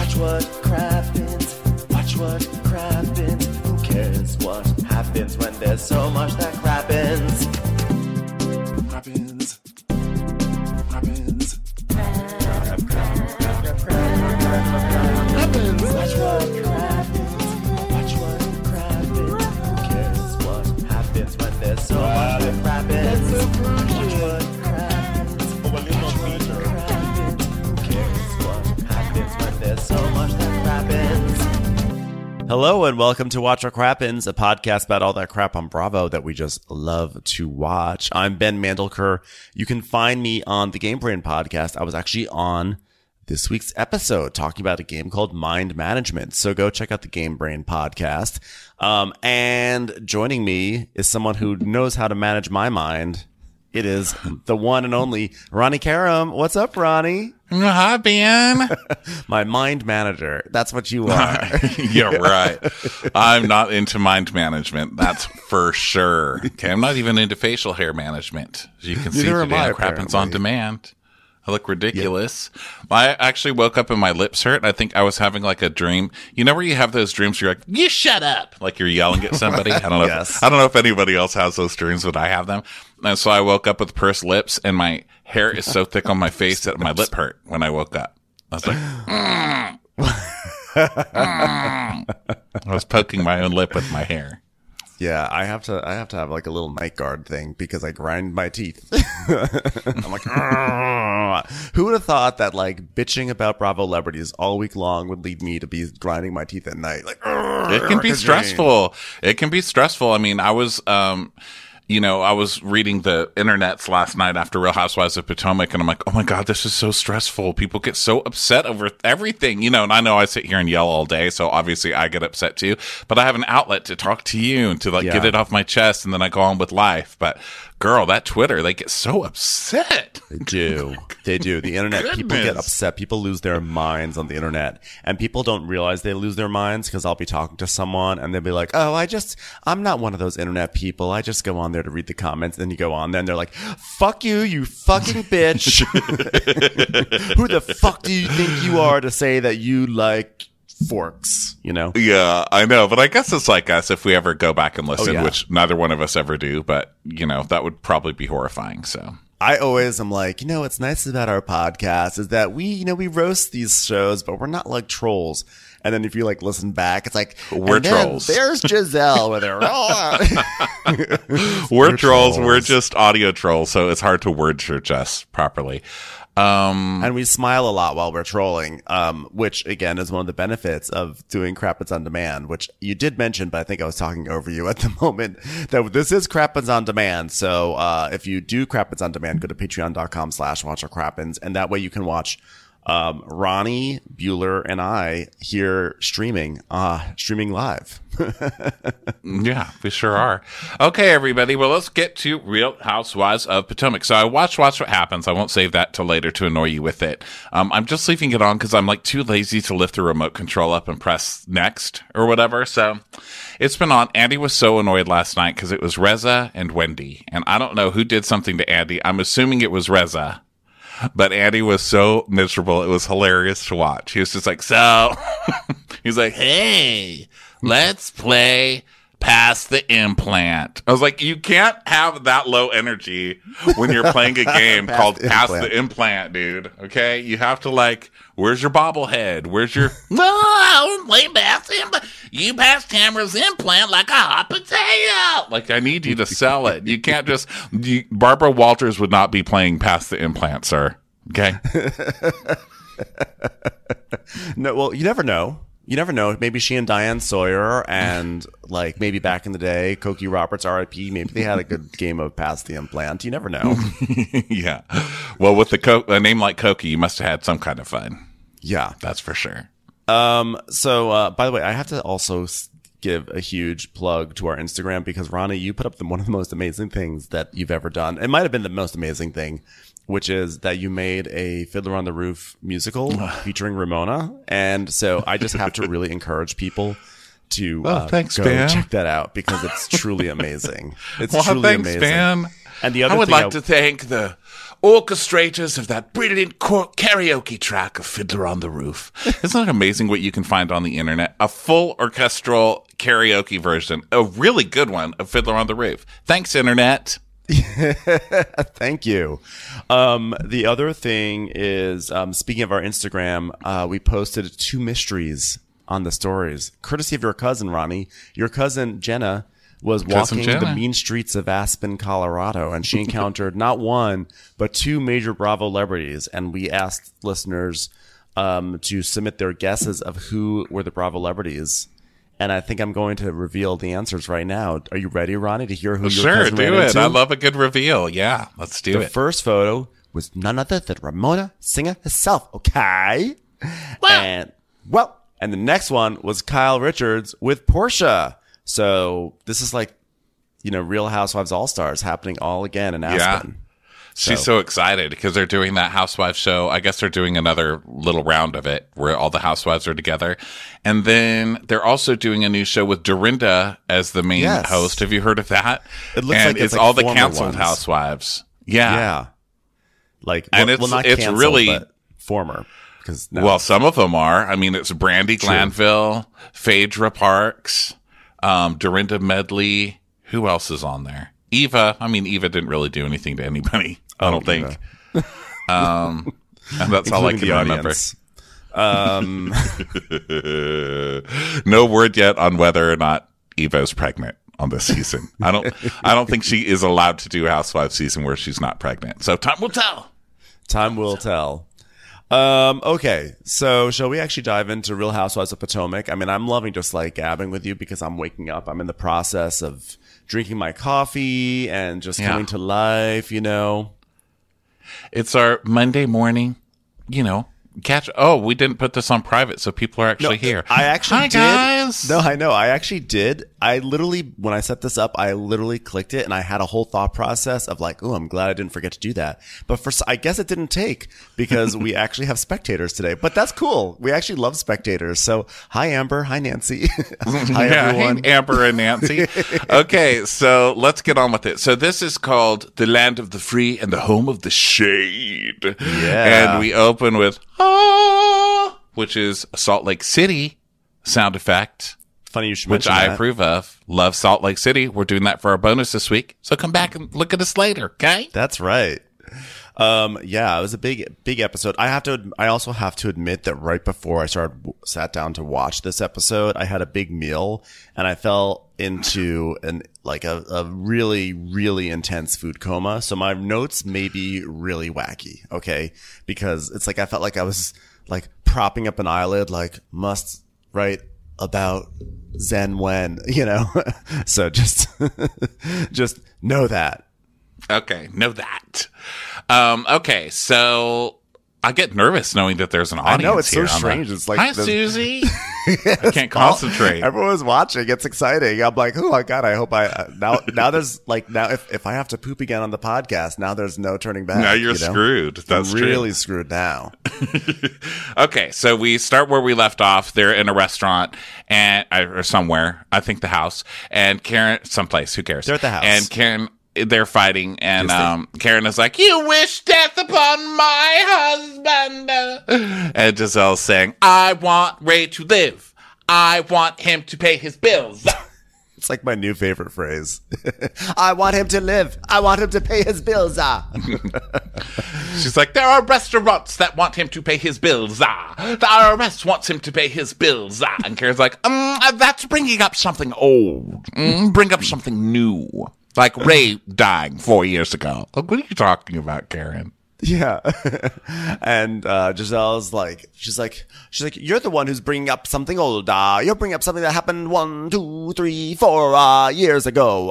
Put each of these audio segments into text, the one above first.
Watch what crappens. Watch what crappens. Who cares what happens when there's so much that crappens? Crappens. Crappens. Crappens. Watch what crappens. Watch what crappens. Who cares what happens when there's so much that crappens? Watch what crappens. Watch what crappens. Who cares what happens when there's so much that crappens? Hello and welcome to Watch What Crappens, a podcast about all that crap on Bravo that we just love to watch. I'm Ben Mandelker. You can find me on the Game Brain podcast. I was actually on this week's episode talking about a game called Mind Management. So go check out the Game Brain podcast. And joining me is someone who knows how to manage my mind. It is the one and only Ronnie Karam. What's up, Ronnie? Hi, Ben. My mind manager. That's what you are. You're right. I'm not into mind management. That's for sure. Okay, I'm not even into facial hair management. As you can see Neither am today, I, it happens on demand. I look ridiculous. Yep. I actually woke up and my lips hurt. And I think I was having like a dream. You know where you have those dreams where you're like, you shut up. Like you're yelling at somebody. I don't know. Yes. I don't know if anybody else has those dreams, but I have them. And so I woke up with pursed lips and my hair is so thick on my face that my lip hurt when I woke up. I was like, I was poking my own lip with my hair. Yeah, I have to have like a little night guard thing because I grind my teeth. I'm like, who would have thought that like bitching about Bravo celebrities all week long would lead me to be grinding my teeth at night? Like, it can be stressful. It can be stressful. I mean, I was, I was reading the internets last night after Real Housewives of Potomac, and I'm like, oh my God, this is so stressful. People get so upset over everything, and I know I sit here and yell all day, so obviously I get upset too, but I have an outlet to talk to you and to get it off my chest, and then I go on with life. But girl, that Twitter, they get so upset. They do. They do. The internet, people get upset. People lose their minds on the internet, and people don't realize they lose their minds because I'll be talking to someone and they'll be like, oh, I'm not one of those internet people. I just go on there to read the comments. And then you go on there and they're like, fuck you, you fucking bitch. Who the fuck do you think you are to say that you like forks, Yeah, I know, but I guess it's like us if we ever go back and listen, which neither one of us ever do, but that would probably be horrifying. So I always am like, what's nice about our podcast is that we roast these shows, but we're not like trolls. And then if you listen back, it's like, we're trolls. There's Giselle with her. We're trolls. We're just audio trolls. So it's hard to word search us properly. And we smile a lot while we're trolling, which again is one of the benefits of doing Crap It's On Demand, which you did mention, but I think I was talking over you at the moment, that this is Crap It's On Demand. So, if you do Crap It's On Demand, go to patreon.com/watchwhatcrappens, and that way you can watch Ronnie, Bueller, and I here streaming live. Yeah, we sure are. Okay, everybody. Well, let's get to Real Housewives of Potomac. So I watch What Happens. I won't save that till later to annoy you with it. I'm just leaving it on because I'm too lazy to lift the remote control up and press next or whatever. So it's been on. Andy was so annoyed last night because it was Reza and Wendy. And I don't know who did something to Andy. I'm assuming it was Reza. But Andy was so miserable. It was hilarious to watch. He was just like, he's like, hey, let's play Pass the Implant. I was like, you can't have that low energy when you're playing a game called Pass the Implant, dude. Okay? You have to where's your bobblehead? Where's your... No, I don't play Pass the Implant. You pass Tamara's implant like a hot potato. I need you to sell it. You can't just... Barbara Walters would not be playing Pass the Implant, sir. Okay? No, well, you never know. You never know. Maybe she and Diane Sawyer and maybe back in the day, Cokie Roberts, R.I.P., maybe they had a good game of Pass the Implant. You never know. Yeah. Well, with a name like Cokie, you must have had some kind of fun. Yeah. That's for sure. So, by the way, I have to also give a huge plug to our Instagram because, Ronnie, you put up one of the most amazing things that you've ever done. It might have been the most amazing thing, which is that you made a Fiddler on the Roof musical featuring Ramona. And so I just have to really encourage people to thanks, go Ben. check that out because it's truly amazing. It's truly amazing. Ben. And the other I would thing like to thank the orchestrators of that brilliant karaoke track of Fiddler on the Roof. Isn't it amazing what you can find on the internet? A full orchestral karaoke version, a really good one of Fiddler on the Roof. Thanks, internet. Thank you. The other thing is, speaking of our Instagram, we posted 2 mysteries on the stories, courtesy of your cousin, Ronnie. Your cousin, Jenna, was walking the mean streets of Aspen, Colorado, and she encountered not 1, but 2 major Bravo celebrities. And we asked listeners to submit their guesses of who were the Bravo celebrities. And I think I'm going to reveal the answers right now. Are you ready, Ronnie, to hear who your cousin ran into? Sure, do it. I love a good reveal. Yeah, let's do it. The first photo was none other than Ramona Singer herself, okay? And the next one was Kyle Richards with Portia. So this is like, Real Housewives All-Stars happening all again in Aspen. Yeah. She's so excited because they're doing that Housewives show. I guess they're doing another little round of it where all the housewives are together. And then they're also doing a new show with Dorinda as the main host. Have you heard of that? It looks like it's all the canceled housewives. Yeah. Like, and not canceled, really, but former. Well, some of them are. I mean, it's Brandi Glanville, Phaedra Parks, Dorinda Medley. Who else is on there? Eva. I mean, Eva didn't really do anything to anybody. I don't think. And that's all I can remember. No word yet on whether or not Eva is pregnant on this season. I don't think she is allowed to do a Housewives season where she's not pregnant. So time will tell. Time will tell. Okay, so shall we actually dive into Real Housewives of Potomac? I mean, I'm loving just like gabbing with you because I'm waking up. I'm in the process of drinking my coffee and just coming to life, It's our Monday morning, we didn't put this on private, so people are actually here. I actually Hi, did. Guys. No, I know. I actually did. I literally, when I set this up, I literally clicked it and I had a whole thought process of like, oh, I'm glad I didn't forget to do that. But I guess it didn't take because we actually have spectators today. But that's cool. We actually love spectators. So hi, Amber. Hi, Nancy. Hi, everyone. Hey, Amber and Nancy. Okay, so let's get on with it. So this is called The Land of the Free and the Home of the Shade. Yeah. And we open with which is a Salt Lake City sound effect. Funny you should mention that. Which I approve of. Love Salt Lake City. We're doing that for our bonus this week. So come back and look at us later, okay? That's right. It was a big episode. I also have to admit that right before I sat down to watch this episode, I had a big meal and I fell into a really, really intense food coma. So my notes may be really wacky. Okay. Because it's like, I felt like I was like propping up an eyelid, like must write about Zen when, so just know that. Okay, know that. Okay, so I get nervous knowing that there's an audience here. I know, it's so strange. It's like, hi, Susie. I can't concentrate. Everyone's watching. It's exciting. I'm like, oh my God, I hope now there's like, now if I have to poop again on the podcast, now there's no turning back. Now you're screwed. That's I'm really screwed now. Okay, so we start where we left off. They're in a restaurant or somewhere. I think the house. And Karen, someplace, who cares? They're at the house. And Karen, they're fighting, and Karen is like, "You wish death upon my husband," and Giselle's saying, "I want Ray to live. I want him to pay his bills." It's like my new favorite phrase. I want him to live. I want him to pay his bills. She's like, there are restaurants that want him to pay his bills. The IRS wants him to pay his bills. And Karen's like, that's bringing up something old. Bring up something new. Like Ray dying 4 years ago. Like, what are you talking about, Karen? Yeah. And Giselle's like, she's like, you're the one who's bringing up something old. You're bringing up something that happened 1, 2, 3, 4 years ago.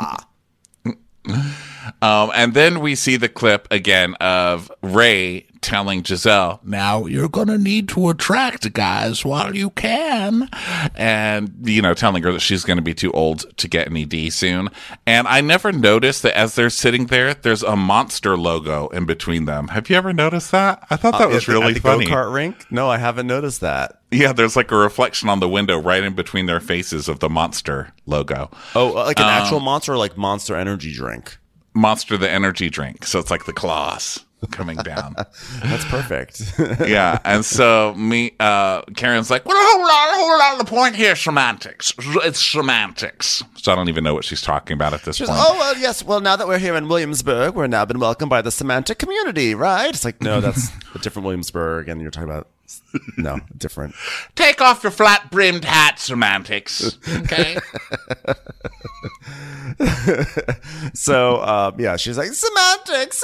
And then we see the clip again of Ray telling Giselle, now you're going to need to attract guys while you can. And, telling her that she's going to be too old to get an ED soon. And I never noticed that as they're sitting there, there's a Monster logo in between them. Have you ever noticed that? I thought that was really funny. At the go-kart rink? No, I haven't noticed that. Yeah, there's like a reflection on the window right in between their faces of the Monster logo. Oh, like an actual Monster or like Monster energy drink? Monster the energy drink. So it's like the claws coming down. That's perfect. Yeah. And so Karen's like, well, hold on. The point here is semantics. It's semantics. So I don't even know what she's talking about at this point. Oh, well, yes. Well, now that we're here in Williamsburg, we're now been welcomed by the semantic community, right? It's like, no, that's a different Williamsburg. And you're talking about, no, different. Take off your flat-brimmed hat, semantics. Okay? So, yeah, she's like, semantics.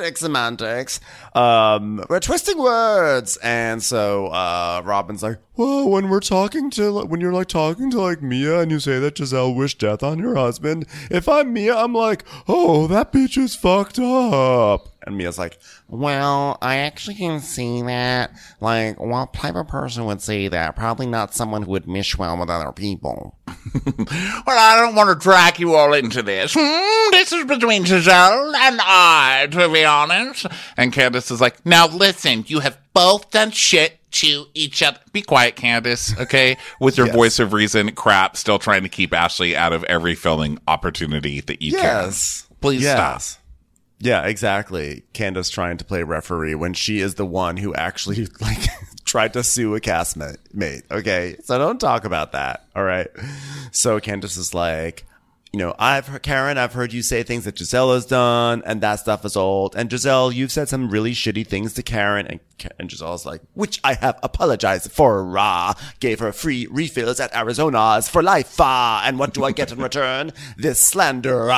We're twisting words. And so, Robin's like, well, when you're talking to Mia and you say that Giselle wished death on your husband, if I'm Mia, I'm like, oh, that bitch is fucked up. And Mia's like, well, I actually can see that. Like, what type of person would say that? Probably not someone who would mesh well with other people. Well, I don't want to drag you all into this. This is between Giselle and I, to be honest. And Candace is like, now listen, you have both done shit to each other. Be quiet, Candace, okay? With your voice of reason crap, still trying to keep Ashley out of every filming opportunity that you can. Please stop. Yeah, exactly. Candace trying to play referee when she is the one who actually tried to sue a castmate. Okay, so don't talk about that. All right. So Candace is like, I've heard you say things that Giselle has done, and that stuff is old. And Giselle, you've said some really shitty things to Karen, and Giselle's like, which I have apologized for. Gave her free refills at Arizona's for life. And what do I get in return? This slander.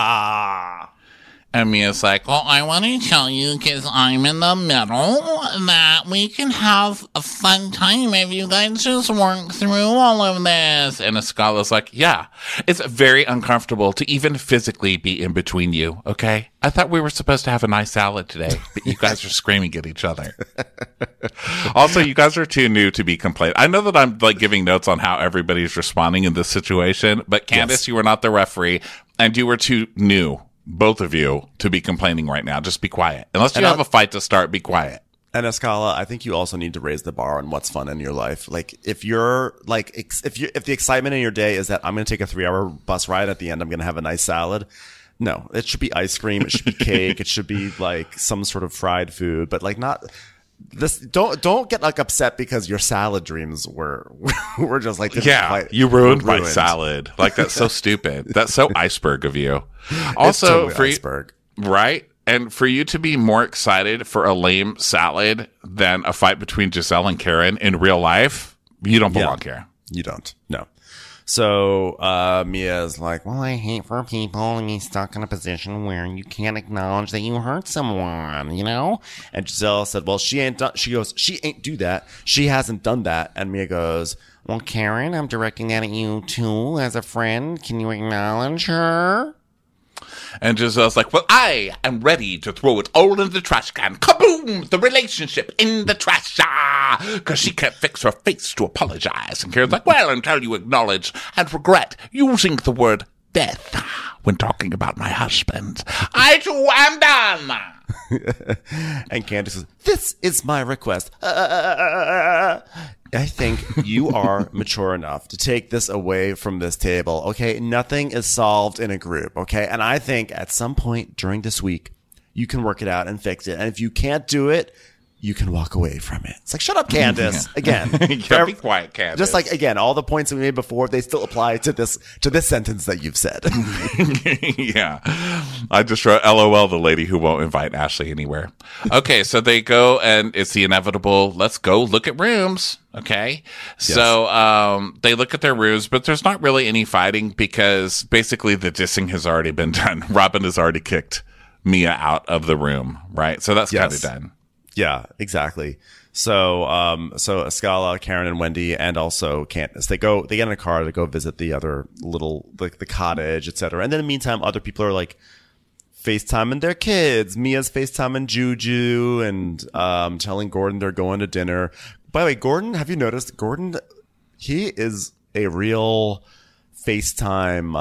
And Mia's like, Well, I want to tell you, because I'm in the middle, that we can have a fun time if you guys just work through all of this. and Escala's like, yeah, it's very uncomfortable to even physically be in between you, okay? I thought we were supposed to have a nice salad today, but you guys are screaming at each other. Also, you guys are too new to be complaining. I know that I'm giving notes on how everybody's responding in this situation, but Candace, you were not the referee, and you were too new, both of you, to be complaining right now. Just be quiet. Unless you have a fight to start, be quiet. And Escala, I think you also need to raise the bar on what's fun in your life. Like, if you're like, if the excitement in your day is that I'm going to take a 3-hour bus ride, at the end I'm going to have a nice salad. No, it should be ice cream. It should be cake. It should be like some sort of fried food, but like not this. Don't get upset because your salad dreams were just like, you ruined my salad. Like, that's so stupid. That's so iceberg of you. Also, totally iceberg, right? And for you to be more excited for a lame salad than a fight between Giselle and Karen in real life, you don't belong here. You don't. No. So Mia's like, well, I hate for people to be stuck in a position where you can't acknowledge that you hurt someone, And Giselle said, well, she ain't do that. She hasn't done that. And Mia goes, well, Karen, I'm directing that at you too as a friend. Can you acknowledge her? And Giselle's like, well, I am ready to throw it all in the trash can. Kaboom! The relationship in the trash. Because she can't fix her face to apologize. And Karen's like, well, until you acknowledge and regret using the word death when talking about my husband, I too am done. And Candace says, this is my request. I think you are mature enough to take this away from this table, okay? Nothing is solved in a group, okay? And I think at some point during this week, you can work it out and fix it. And if you can't do it, you can walk away from it. It's like, shut up, Candace. Again. Be quiet, Candace. Just like, again, all the points that we made before, they still apply to this sentence that you've said. Yeah. I just wrote, LOL, the lady who won't invite Ashley anywhere. Okay, so they go, and it's the inevitable, let's go look at rooms. Okay. Yes. So, they look at their rooms, but there's not really any fighting because basically the dissing has already been done. Robin has already kicked Mia out of the room, right? So that's kind of done. Yeah, exactly. So, Escala, Karen, and Wendy, and also Candace, they get in a car to go visit the other the cottage, etc. And then in the meantime, other people are like FaceTiming their kids. Mia's FaceTiming Juju and telling Gordon they're going to dinner. By the way, Gordon, have you noticed? Gordon, he is a real FaceTime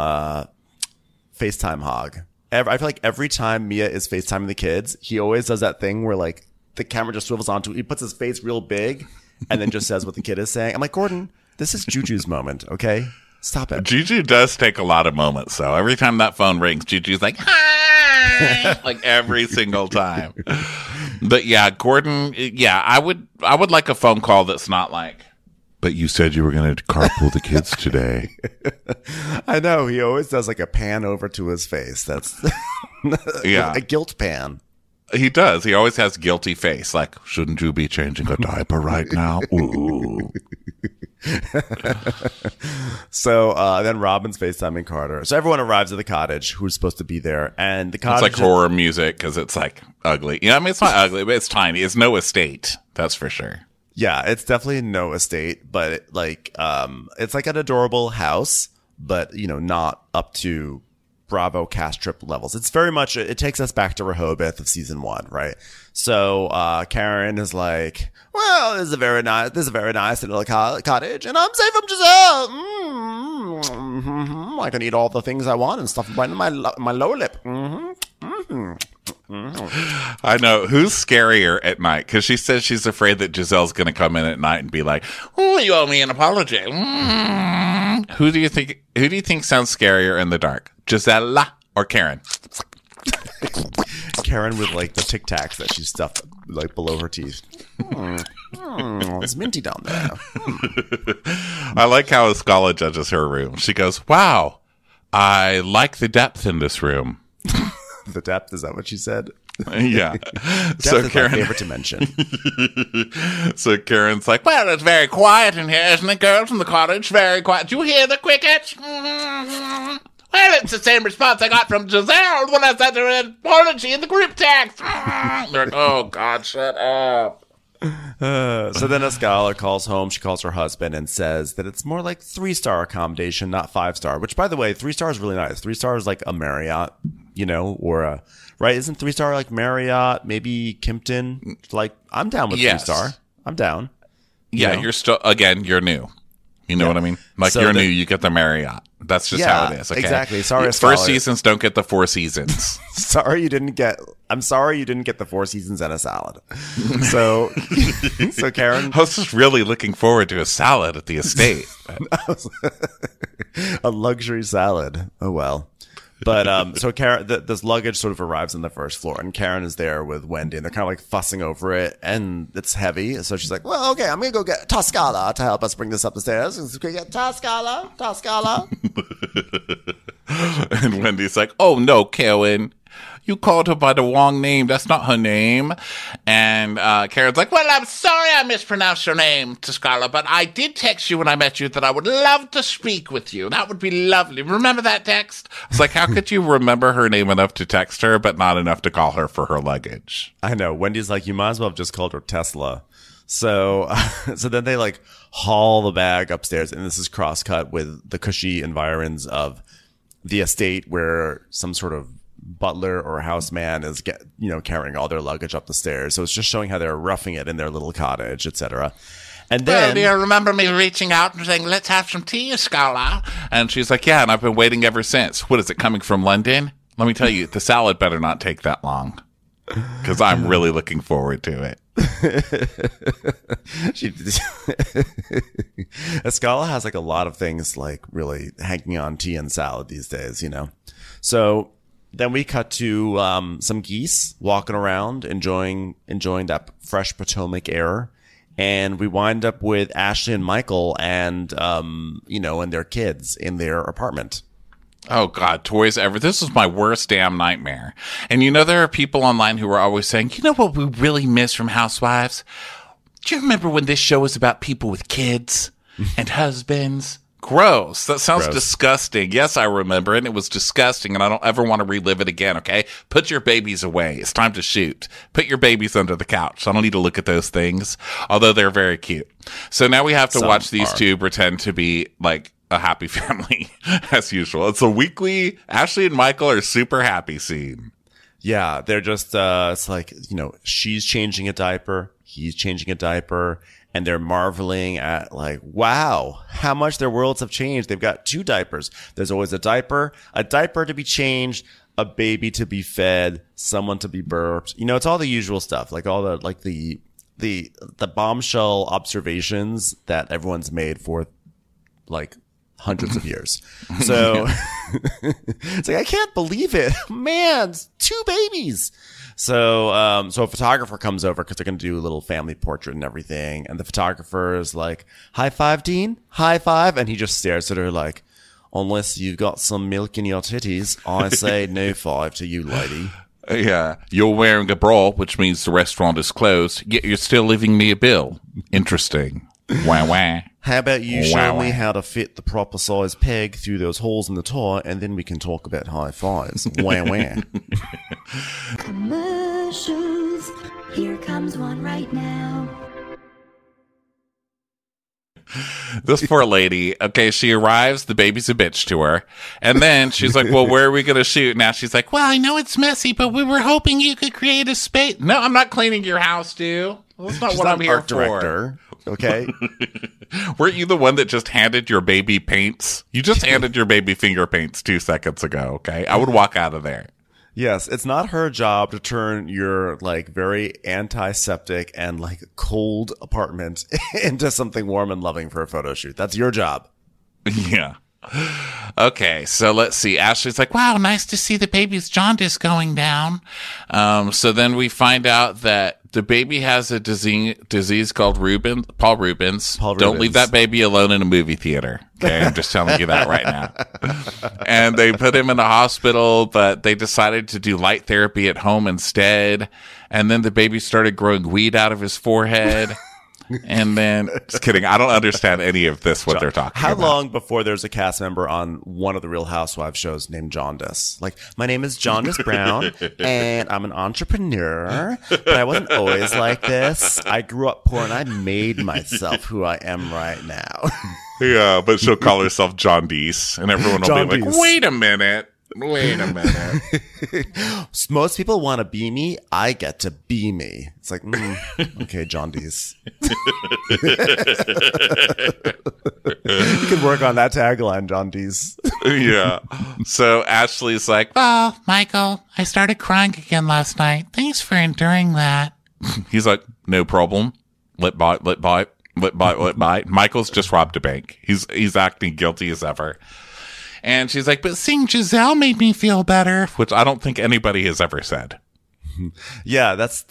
hog. I feel like every time Mia is FaceTiming the kids, he always does that thing where like the camera just swivels onto, he puts his face real big and then just says what the kid is saying. I'm like, Gordon, this is Juju's moment, okay? Stop it. Juju does take a lot of moments, though. Every time that phone rings, Juju's like, hi! like every single time. But yeah, Gordon, yeah, I would like a phone call that's not like, but you said you were going to carpool the kids today. I know. He always does like a pan over to his face. That's Yeah. a guilt pan. He does. He always has guilty face. Like, shouldn't you be changing a diaper right now? Ooh. So then Robin's FaceTiming Carter. So everyone arrives at the cottage who's supposed to be there. And the It's cottage like horror music because it's like ugly. Yeah, I mean, it's not ugly, but it's tiny. It's no estate. That's for sure. Yeah, it's definitely no estate, but it's like an adorable house, but not up to Bravo cast trip levels. It's very much, it takes us back to Rehoboth of season 1, right? So Karen is like, well, this is a very nice little cottage, and I'm safe from Giselle. I can eat all the things I want and stuff right in my lower lip. I know. Who's scarier at night? Because she says she's afraid that Giselle's going to come in at night and be like, "Oh, you owe me an apology." Who do you think sounds scarier in the dark, Giselle or Karen? Karen with like the Tic Tacs that she stuffed like below her teeth. It's minty down there. I like how Escala judges her room. She goes, "Wow, I like the depth in this room." The depth, is that what she said? Yeah. Depth So is my Karen, favorite dimension. so Karen's like, "Well, it's very quiet in here, isn't it, girls in the cottage? Very quiet. Do you hear the crickets?" Well, it's the same response I got from Giselle when I sent her an apology in the group text. They're like, "Oh, God, shut up." So then Escala calls home. She calls her husband and says that it's more like 3-star accommodation, not 5-star. Which, by the way, 3-star is really nice. 3-star is like a Marriott, or a right. Isn't 3-star like Marriott? Maybe Kimpton. Like I'm down with Yes. 3-star. I'm down. Yeah, know? you're still, again, you're new. You know what I mean? Like, So you're the- new, you get the Marriott. That's just Yeah, how it is. Okay? exactly. Sorry, First Escala. seasons don't get the 4 seasons. I'm sorry you didn't get the 4 seasons and a salad. So, so Karen, I was just really looking forward to a salad at the estate. a luxury salad. Oh well. But so Karen, this luggage sort of arrives on the first floor, and Karen is there with Wendy, and they're kind of like fussing over it, and it's heavy. So she's like, "Well, okay, I'm gonna go get Toscala to help us bring this up the stairs. Let's go get Toscala." And Wendy's like, "Oh no, Karen, you called her by the wrong name. That's not her name." And Karen's like, "Well, I'm sorry I mispronounced your name, Toscala, but I did text you when I met you that I would love to speak with you. That would be lovely. Remember that text?" It's like, how could you remember her name enough to text her, but not enough to call her for her luggage? I know. Wendy's like, "You might as well have just called her Tesla." So, so then they like haul the bag upstairs, and this is cross-cut with the cushy environs of the estate where some sort of butler or houseman is carrying all their luggage up the stairs. So it's just showing how they're roughing it in their little cottage, etc. And Well, then do you remember me reaching out and saying, "Let's have some tea, Scala"? And she's like, "Yeah, and I've been waiting ever since." What is it, coming from London? Let me tell you, the salad better not take that long, because I'm really looking forward to it. Escala has like a lot of things like really hanging on tea and salad these days, So then we cut to some geese walking around, enjoying that fresh Potomac air. And we wind up with Ashley and Michael and, and their kids in their apartment. Oh, God, toys ever. This is my worst damn nightmare. And there are people online who are always saying, "You know what we really miss from Housewives? Do you remember when this show was about people with kids and husbands?" Gross. That sounds Gross. disgusting. Yes, I remember it. And it was disgusting, and I don't ever want to relive it again, okay? Put your babies away. It's time to shoot. Put your babies under the couch. I don't need to look at those things, although they're very cute. So now we have to Some watch these are. two pretend to be like a happy family as usual. It's a weekly Ashley and Michael are super happy scene. Yeah, they're just, it's like, she's changing a diaper, he's changing a diaper, and they're marveling at like, wow, how much their worlds have changed. They've got 2 diapers. There's always a diaper to be changed, a baby to be fed, someone to be burped. It's all the usual stuff, like all the, like the bombshell observations that everyone's made for like hundreds of years. So it's like, I can't believe it. Man, 2 babies. So, so a photographer comes over because they're going to do a little family portrait and everything. And the photographer is like, high five, Dean, high five. And he just stares at her like, unless you've got some milk in your titties, I say no 5 to you, lady. Yeah. You're wearing a bra, which means the restaurant is closed, yet you're still leaving me a bill. Interesting. Wah, wah. How about you show Wow. me how to fit the proper size peg through those holes in the tire, and then we can talk about high fives. Wah, wah. Commercials. Here comes one right now. This poor lady, okay, she arrives, the baby's a bitch to her. And then she's like, well, where are we going to shoot? Now she's like, well, I know it's messy, but we were hoping you could create a space. No, I'm not cleaning your house, dude. That's not She's what not I'm an here art director. Okay. Weren't you the one that just handed your baby paints? You just handed your baby finger paints 2 seconds ago, okay? I would walk out of there. Yes, it's not her job to turn your like very antiseptic and like cold apartment into something warm and loving for a photo shoot. That's your job. Yeah. Okay, so let's see. Ashley's like, wow, nice to see the baby's jaundice going down. So then we find out that the baby has a disease called Paul Rubens. Don't leave that baby alone in a movie theater. Okay, I'm just telling you that right now. And they put him in the hospital, but they decided to do light therapy at home instead. And then the baby started growing weed out of his forehead. And then, just kidding. I don't understand any of this, what they're talking How about. long before there's a cast member on one of the Real Housewives shows named Jaundice? Like, my name is Jaundice Brown, and I'm an entrepreneur, but I wasn't always like this. I grew up poor, and I made myself who I am right now. Yeah, but she'll call herself John Deese, and everyone will be like, Jaundice. wait a minute. Most people want to be me. I get to be me. It's like, okay, Jaundice. You could work on that tagline, Jaundice. Yeah. So Ashley's like, well, Michael, I started crying again last night. Thanks for enduring that. He's like, no problem. Lip bite, lip bite, lip bite, lip bite. Michael's just robbed a bank. He's acting guilty as ever. And she's like, but seeing Giselle made me feel better, which I don't think anybody has ever said. Yeah, that's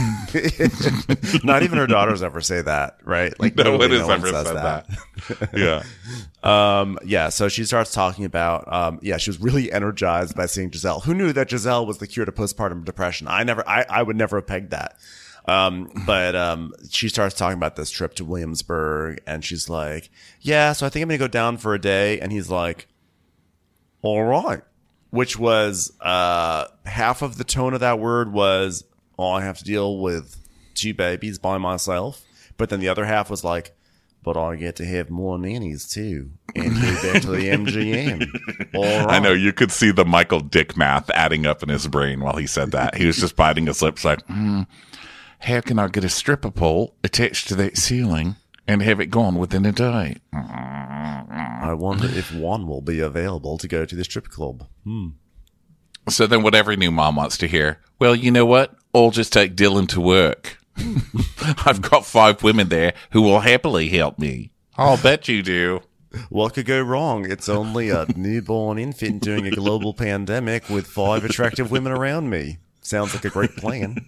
not even her daughters ever say that, right? Like No one literally has ever said that. Yeah. Yeah, so she starts talking about, she was really energized by seeing Giselle. Who knew that Giselle was the cure to postpartum depression? I would never have pegged that. But she starts talking about this trip to Williamsburg, and she's like, yeah, so I think I'm going to go down for a day. And he's like, all right. Which was, half of the tone of that word was, oh, I have to deal with 2 babies by myself. But then the other half was like, but I get to have more nannies too. And go back to the MGM. All right. I know, you could see the Michael Dick math adding up in his brain while he said that. He was just biting his lips like, how can I get a stripper pole attached to that ceiling and have it gone within a day? I wonder if one will be available to go to the strip club. So then what every new mom wants to hear, well, you know what? I'll just take Dylan to work. I've got 5 women there who will happily help me. I'll bet you do. What could go wrong? It's only a newborn infant during a global pandemic with 5 attractive women around me. Sounds like a great plan.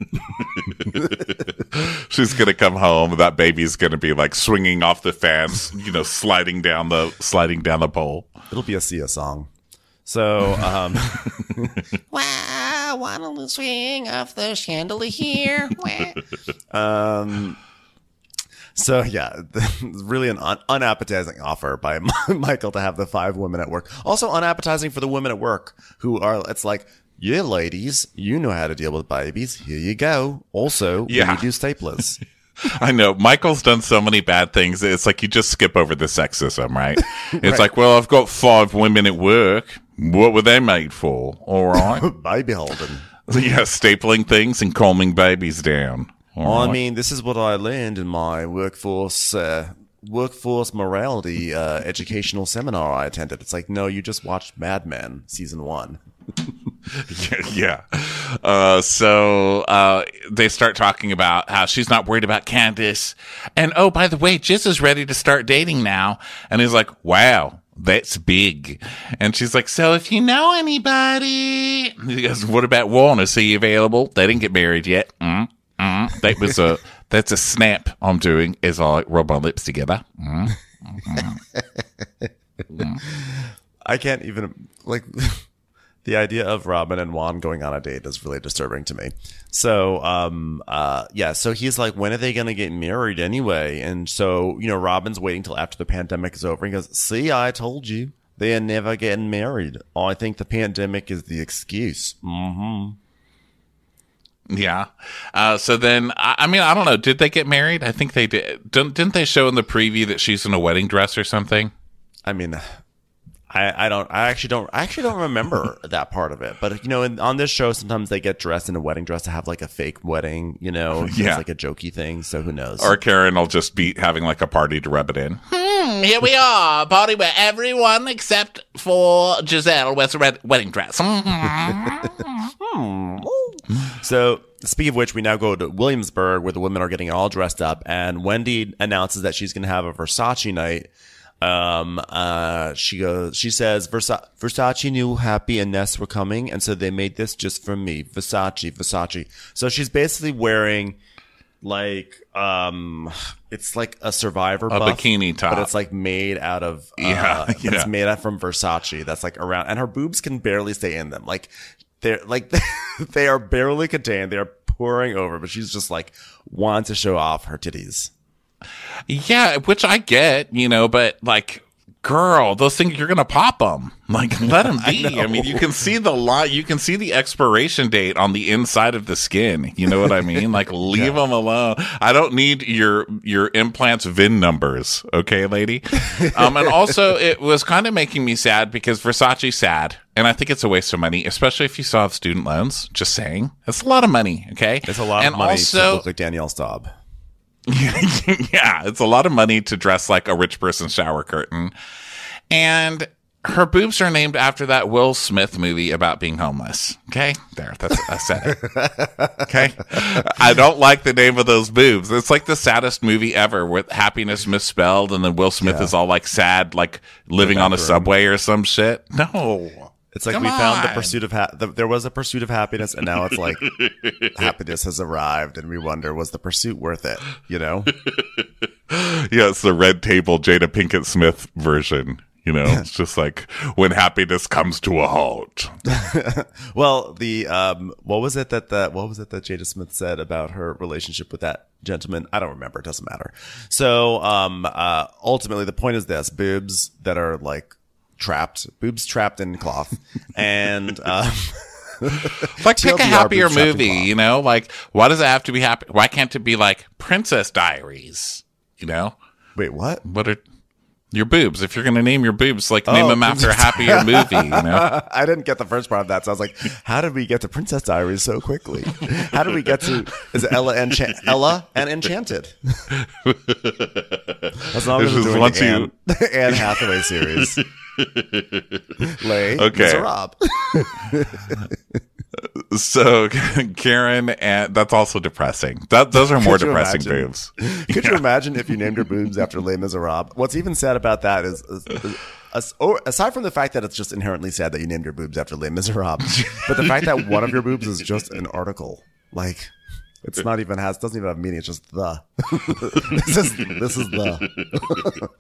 She's going to come home. That baby's going to be like swinging off the fence, sliding down the pole. It'll be a Sia song. So, wow, why don't we swing off the chandelier? So yeah, really an unappetizing offer by Michael to have the 5 women at work. Also unappetizing for the women at work who are, it's like, yeah, ladies, you know how to deal with babies. Here you go. Also, Yeah. we do staplers. I know. Michael's done so many bad things. It's like you just skip over the sexism, right? It's Right. like, well, I've got 5 women at work. What were they made for? All right. Baby holding. Yeah, stapling things and calming babies down. All I right. mean, this is what I learned in my workforce morality educational seminar I attended. It's like, no, you just watched Mad Men season 1. Yeah. So they start talking about how she's not worried about Candace. And, oh, by the way, Jiz is ready to start dating now. And he's like, wow, that's big. And she's like, so if you know anybody, he goes, what about Warner? Is he available? They didn't get married yet. That's a snap I'm doing as I rub my lips together. I can't even, like, the idea of Robin and Juan going on a date is really disturbing to me. So, so he's like, when are they going to get married anyway? And so, Robin's waiting till after the pandemic is over. He goes, see, I told you. They are never getting married. Oh, I think the pandemic is the excuse. Mm-hmm. Yeah. So then, I don't know. Did they get married? I think they did. Didn't they show in the preview that she's in a wedding dress or something? I mean, I actually don't remember that part of it. But on this show, sometimes they get dressed in a wedding dress to have like a fake wedding. It's like a jokey thing. So who knows? Or Karen will just be having like a party to rub it in. Here we are, a party where everyone except for Giselle wears a red wedding dress. So, speaking of which, we now go to Williamsburg where the women are getting all dressed up, and Wendy announces that she's going to have a Versace night. She says Versace knew Happy and Ness were coming, and so they made this just for me. Versace. So she's basically wearing like it's like a Survivor buff, bikini top, but it's like made out of it's made out from Versace. That's like around, and her boobs can barely stay in them. Like they're like they are barely contained. They are pouring over, but she's just like wants to show off her titties. Yeah, which I get, but like, girl, those things, you're going to pop them. Like, let them be. I mean, you can see the line, you can see the expiration date on the inside of the skin. You know what I mean? Like, leave them alone. I don't need your implants VIN numbers. Okay, lady? And also, it was kind of making me sad because Versace's sad. And I think it's a waste of money, especially if you still have student loans. Just saying. It's a lot of money, okay? It's a lot of money to look like Danielle Staub. Yeah, it's a lot of money to dress like a rich person's shower curtain. And her boobs are named after that Will Smith movie about being homeless. Okay? There, I said it. Okay? I don't like the name of those boobs. It's like the saddest movie ever with happiness misspelled and then Will Smith is all like sad, like living on a subway or some shit. No. It's like found the pursuit of there was a pursuit of happiness, and now it's like happiness has arrived, and we wonder, was the pursuit worth it? Yeah, it's the Red Table Jada Pinkett Smith version. It's just like when happiness comes to a halt. Well, the what was it that Jada Smith said about her relationship with that gentleman? I don't remember. It doesn't matter. So ultimately, the point is this: boobs that are like boobs trapped in cloth, and like pick a happier movie. Like why does it have to be happy? Why can't it be like Princess Diaries? Wait, what? What are your boobs? If you're going to name your boobs, like name them after a happier movie. I didn't get the first part of that, so I was like, how did we get to Princess Diaries so quickly? How did we get to Ella and Enchanted? As long as we're doing the Anne Hathaway series. Miserables. So Karen, and that's also depressing. Those are more depressing boobs. Could you imagine if you named your boobs after Les Miserables? What's even sad about that is aside from the fact that it's just inherently sad that you named your boobs after Les Miserables, but the fact that one of your boobs is just an article, like it's not even doesn't even have meaning. It's just the. this is the.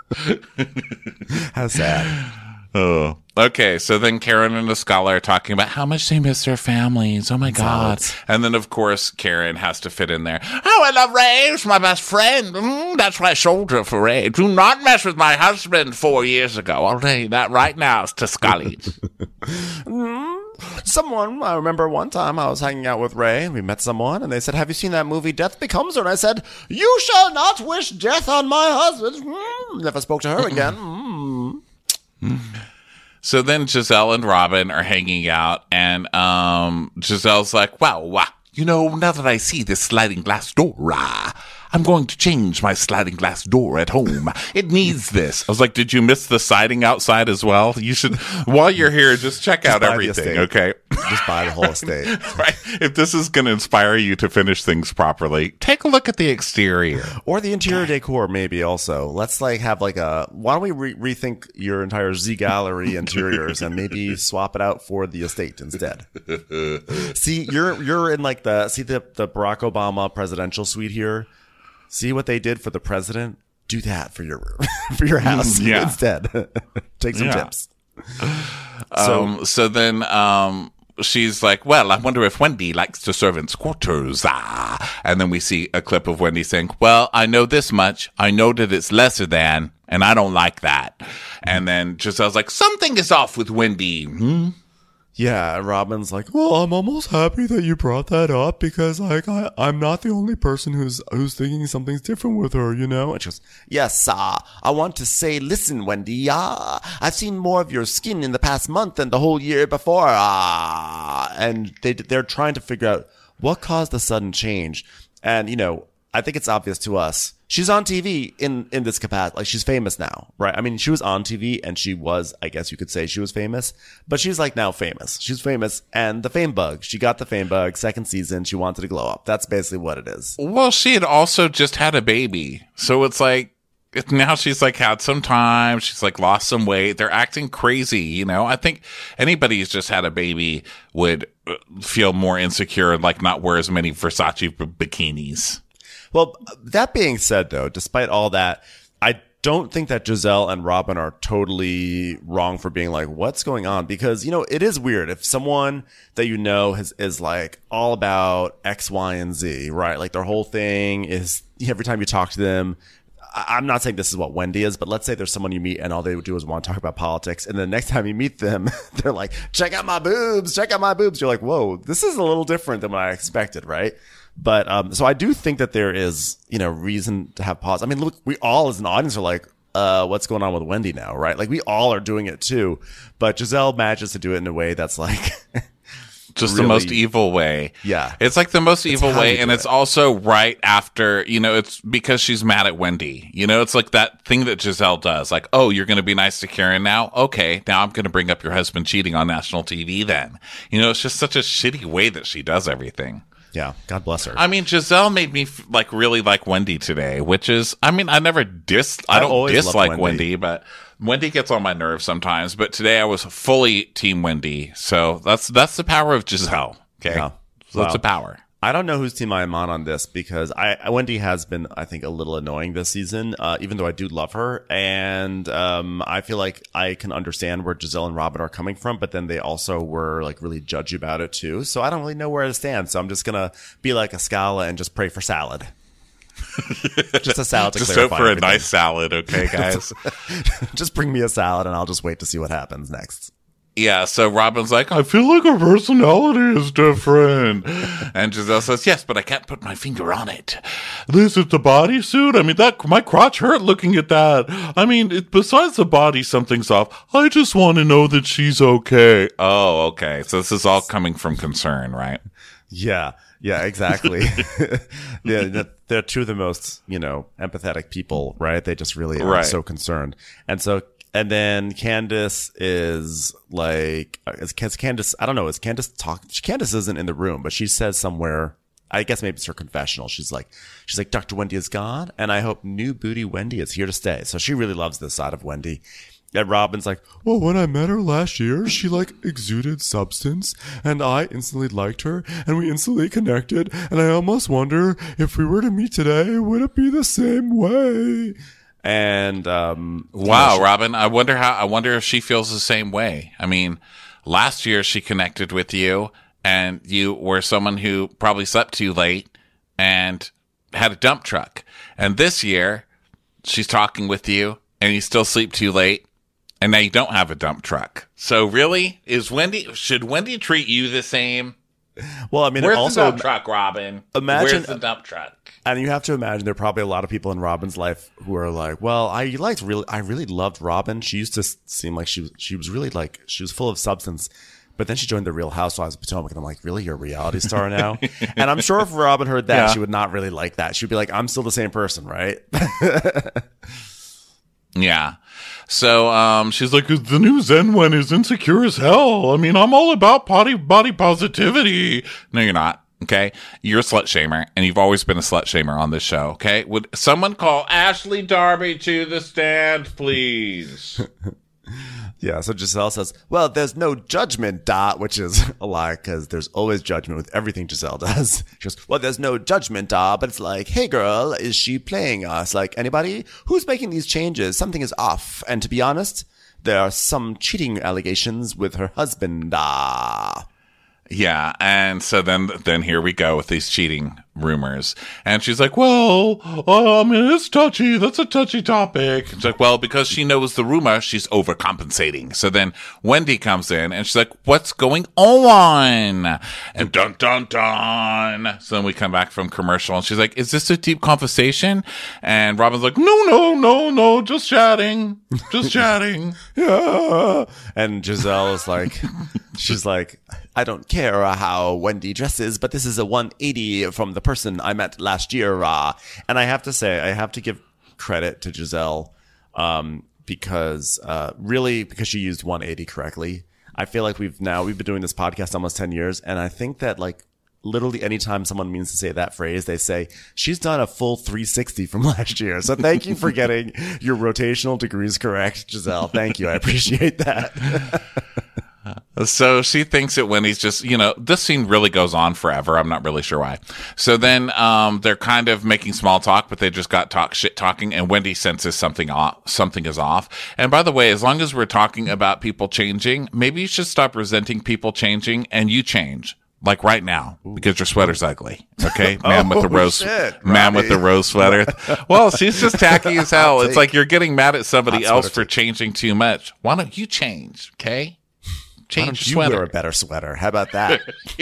How sad. Oh, okay. So then Karen and the scholar are talking about how much they miss their families. Oh my God. And then, of course, Karen has to fit in there. Oh, I love Ray. He's my best friend. That's why I sold her for Ray. Do not mess with my husband 4 years ago. I'll tell you that right now. It's to Scully. I remember one time I was hanging out with Ray and we met someone and they said, have you seen that movie Death Becomes Her? And I said, you shall not wish death on my husband. Never spoke to her again. So then Giselle and Robin are hanging out and Giselle's like, wow, now that I see this sliding glass door, I I'm going to change my sliding glass door at home. It needs this. I was like, did you miss the siding outside as well? You should, while you're here, just check out buy the everything, estate. okay? Just buy the whole estate. Right. If this is going to inspire you to finish things properly, take a look at the exterior. Or the interior decor, maybe also. Let's like have like a. Why don't we rethink your entire Z Gallery interiors and maybe swap it out for the estate instead? See, you're in like the Barack Obama presidential suite here. See what they did for the president. Do that for your house instead. Take some tips. So then she's like, well, I wonder if Wendy likes to serve in quarters. And then we see a clip of Wendy saying, well, I know this much. I know that it's lesser than, and I don't like that. And then Giselle's like, something is off with Wendy. Yeah, Robin's like, well, I'm almost happy that you brought that up because like I'm not the only person who's thinking something's different with her, you know? And she goes, yes, I want to say, listen, Wendy, I've seen more of your skin in the past month than the whole year before. And they're trying to figure out what caused the sudden change. And, you know, I think it's obvious to us. She's on TV in this capacity. Like, she's famous now, right? I mean, she was on TV and she was, I guess you could say she was famous, but she's like now famous. She's famous, and the fame bug. She got the fame bug, second season. She wanted to glow up. That's basically what it is. Well, she had also just had a baby. So it's like, now she's like had some time. She's like lost some weight. They're acting crazy, you know? I think anybody who's just had a baby would feel more insecure and like not wear as many Versace bikinis. Well, that being said, though, despite all that, I don't think that Giselle and Robin are totally wrong for being like, what's going on? Because, you know, it is weird if someone that you know is like all about X, Y, and Z, right? Like their whole thing is every time you talk to them, I'm not saying this is what Wendy is, but let's say there's someone you meet and all they do is want to talk about politics. And the next time you meet them, they're like, check out my boobs, check out my boobs. You're like, whoa, this is a little different than what I expected, right? But, so I do think that there is, you know, reason to have pause. I mean, look, we all as an audience are like, what's going on with Wendy now, right? Like we all are doing it too, but Giselle manages to do it in a way that's like, just really, the most evil way. Yeah. It's like the most evil how way. you And do it's it. also right after, you know, it's because she's mad at Wendy. You know, it's like that thing that Giselle does. Like, oh, you're going to be nice to Karen now? Okay. Now I'm going to bring up your husband cheating on national TV then. You know, it's just such a shitty way that she does everything. yeah, God bless her. I mean, Giselle made me like really like Wendy today, which is, I mean, I don't always dislike loved Wendy, Wendy. but Wendy gets on my nerves sometimes. But today I was fully team Wendy. So that's the power of Giselle. Okay. Yeah. So that's Wow. a power. I don't know whose team I am on this because Wendy has been, I think, a little annoying this season, even though I do love her. And I feel like I can understand where Giselle and Robin are coming from, but then they also were like really judgy about it too. So I don't really know where to stand. So I'm just going to be like a Scala and just pray for salad. Just a salad to Just clarify hope for a everything. nice salad, okay, guys? Just bring me a salad and I'll just wait to see what happens next. Yeah, so Robin's like, I feel like her personality is different. And Giselle says, yes, but I can't put my finger on it. This is the bodysuit? I mean, my crotch hurt looking at that. I mean, besides the body, something's off. I just want to know that she's okay. Oh, okay. So this is all coming from concern, right? Yeah, exactly. Yeah, they're two of the most, you know, empathetic people, right? They just really are Right. so concerned. And then Candace is like, is Candace, I don't know, is Candace Candace isn't in the room, but she says somewhere, I guess maybe it's her confessional. She's like, Dr. Wendy is gone, and I hope new booty Wendy is here to stay. So she really loves this side of Wendy. And Robin's like, well, when I met her last year, she like exuded substance and I instantly liked her and we instantly connected. And I almost wonder if we were to meet today, would it be the same way? And, Wow, Robin, I wonder if she feels the same way. I mean, last year she connected with you and you were someone who probably slept too late and had a dump truck. And this year she's talking with you and you still sleep too late and now you don't have a dump truck. So really, should Wendy treat you the same? well, I mean, Where's also, the dump truck, Robin? imagine- Where's the dump truck? and you have to imagine there are probably a lot of people in Robin's life who are like, well, I really loved Robin. She used to seem like she was really like, she was full of substance. But then she joined the Real Housewives of Potomac, and I'm like, really, you're a reality star now? And I'm sure if Robin heard that, Yeah. she would not really like that. She'd be like, I'm still the same person, right? Yeah. So she's like, the new Zen one is insecure as hell. I mean, I'm all about body positivity. No, you're not. Okay. You're a slut shamer, and you've always been a slut shamer on this show. Okay. Would someone call Ashley Darby to the stand, please? Yeah, so Giselle says, well, there's no judgment, which is a lie because there's always judgment with everything Giselle does. She goes, well, there's no judgment, but it's like, hey, girl, is she playing us? Like, anybody? Who's making these changes? Something is off. And to be honest, there are some cheating allegations with her husband. Yeah, and so then here we go with these cheating rumors. And she's like, well, I mean, it's touchy. That's a touchy topic. It's like, well, because she knows the rumor, she's overcompensating. So then Wendy comes in and she's like, what's going on? And dun, dun, dun. So then we come back from commercial and she's like, is this a deep conversation? And Robin's like, no, just chatting. Just chatting. Yeah. And Giselle is like, she's like, I don't care how Wendy dresses, but this is a 180 from the person I met last year. And I have to say, I have to give credit to Giselle because she used 180 correctly. I feel like we've been doing this podcast almost 10 years. And I think that like literally anytime someone means to say that phrase, they say, she's done a full 360 from last year. So thank you for getting your rotational degrees correct, Giselle. Thank you. I appreciate that. So she thinks that Wendy's just, this scene really goes on forever. I'm not really sure why. So then they're kind of making small talk, but they just got shit talking, and Wendy senses something is off. And by the way, as long as we're talking about people changing, maybe you should stop resenting people changing and you change. Like right now, because your sweater's ugly. Okay? Man with the rose, with the rose sweater. Well, she's just tacky as hell. It's like you're getting mad at somebody else for changing too much. Why don't you change? Okay? Change your Why don't you sweater. wear a better sweater? How about that?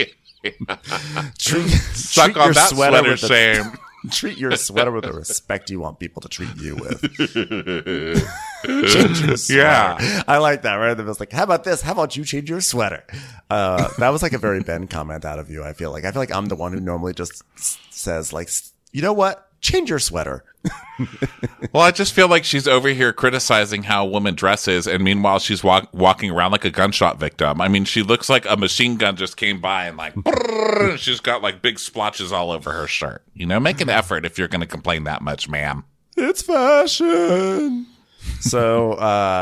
Suck on that sweater, Sam. Treat your sweater with the respect you want people to treat you with. Change your sweater. Yeah. I like that, right? It was like, how about this? How about you change your sweater? That was like a very Ben comment out of you, I feel like. I feel like I'm the one who normally just says, like, you know what? Change your sweater. Well, I just feel like she's over here criticizing how a woman dresses, and meanwhile she's walking around like a gunshot victim. I mean, she looks like a machine gun just came by and like, brrr, she's got like big splotches all over her shirt. Make an effort if you're going to complain that much, ma'am. It's fashion. So,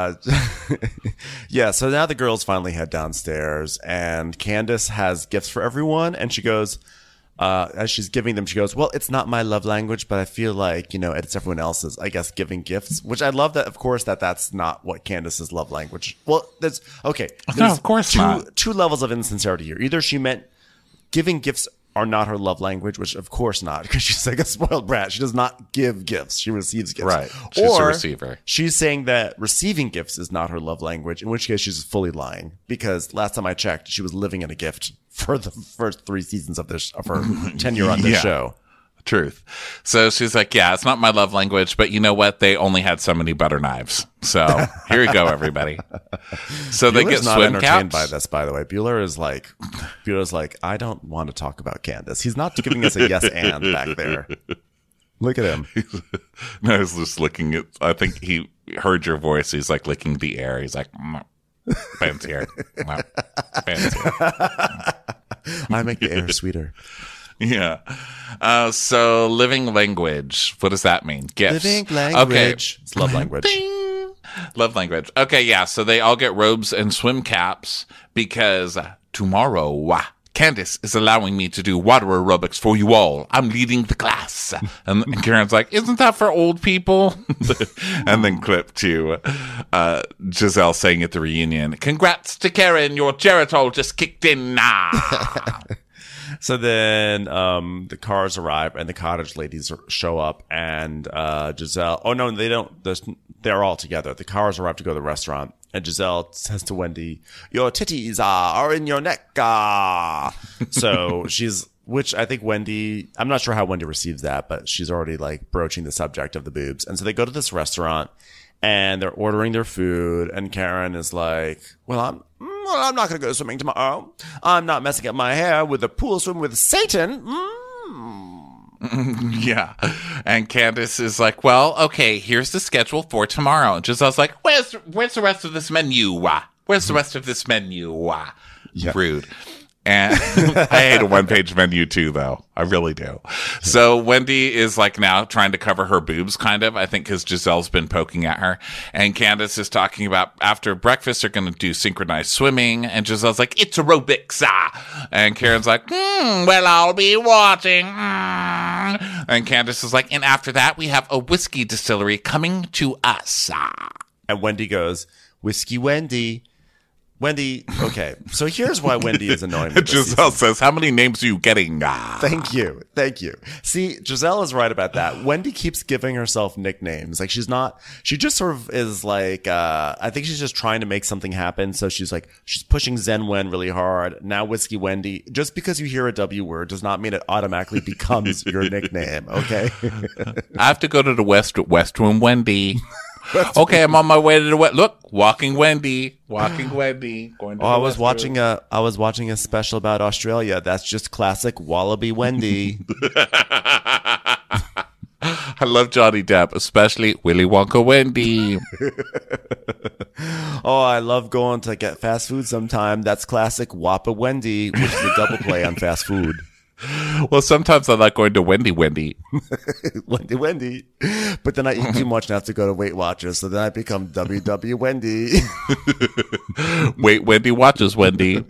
yeah, so now the girls finally head downstairs, and Candace has gifts for everyone, and she goes, as she's giving them, she goes, well, it's not my love language, but I feel like, it's everyone else's, I guess, giving gifts, which I love that, of course, that's not what Candace's love language. Well, there's No, of course not. Two levels of insincerity here. Either she meant giving gifts are not her love language, which of course not, because she's like a spoiled brat. She does not give gifts. She receives gifts. Right. She's a receiver. She's saying that receiving gifts is not her love language, in which case she's fully lying, because last time I checked, she was living in a gift for the first 3 seasons of her tenure on this show. Truth. So she's like, yeah, it's not my love language, but you know what? They only had so many butter knives. So here you go, everybody. So they get not swim entertained caps. by this, by the way. Bueller's like, I don't want to talk about Candace. He's not giving us a yes and back there. Look at him. No, I was just licking it. I think he heard your voice. He's like licking the air. He's like, Ben's here. Ben's here. I make the air sweeter. Yeah. So living language. What does that mean? Gifts. Living language. Okay. It's love language. Ding. Love language. Okay. Yeah. So they all get robes and swim caps because tomorrow, Candace is allowing me to do water aerobics for you all. I'm leading the class. And Karen's like, isn't that for old people? And then clip to Giselle saying at the reunion, congrats to Karen, your Geritol just kicked in now. So then the cars arrive and the cottage ladies show up, and Giselle, oh no, they don't, they're all together. The cars arrive to go to the restaurant, and Giselle says to Wendy, your titties are in your neck. So which I think Wendy, I'm not sure how Wendy receives that, but she's already like broaching the subject of the boobs. And so they go to this restaurant, and they're ordering their food, and Karen is like, well, I'm not going to go swimming tomorrow. I'm not messing up my hair with a pool swim with Satan. Yeah. And Candace is like, well, okay, here's the schedule for tomorrow. And Giselle's like, where's the rest of this menu? Where's the rest of this menu? Yeah. Rude. And I hate a one-page menu too, though. I really do. So Wendy is like now trying to cover her boobs, kind of, I think, because Giselle's been poking at her. And Candace is talking about after breakfast, they're going to do synchronized swimming. And Giselle's like, it's aerobics. And Karen's like, well, I'll be watching. And Candace is like, and after that, we have a whiskey distillery coming to us. And Wendy goes, Whiskey Wendy. Wendy, okay. So here's why Wendy is annoying. Giselle says, how many names are you getting? Thank you. See, Giselle is right about that. Wendy keeps giving herself nicknames. Like she just sort of is like, I think she's just trying to make something happen. So she's pushing Zen Wen really hard. Now Whiskey Wendy. Just because you hear a W word does not mean it automatically becomes your nickname. Okay. I have to go to the West Room Wendy. Okay, I'm on my way to the Walking Wendy. Going to I was watching a special about Australia. That's just classic Wallaby Wendy. I love Johnny Depp, especially Willy Wonka Wendy. Oh, I love going to get fast food sometime. That's classic Whopper Wendy, which is a double play on fast food. Well, sometimes I like going to Wendy. Wendy. But then I eat too much and have to go to Weight Watchers. So then I become WW Wendy. Wait, Wendy watches Wendy.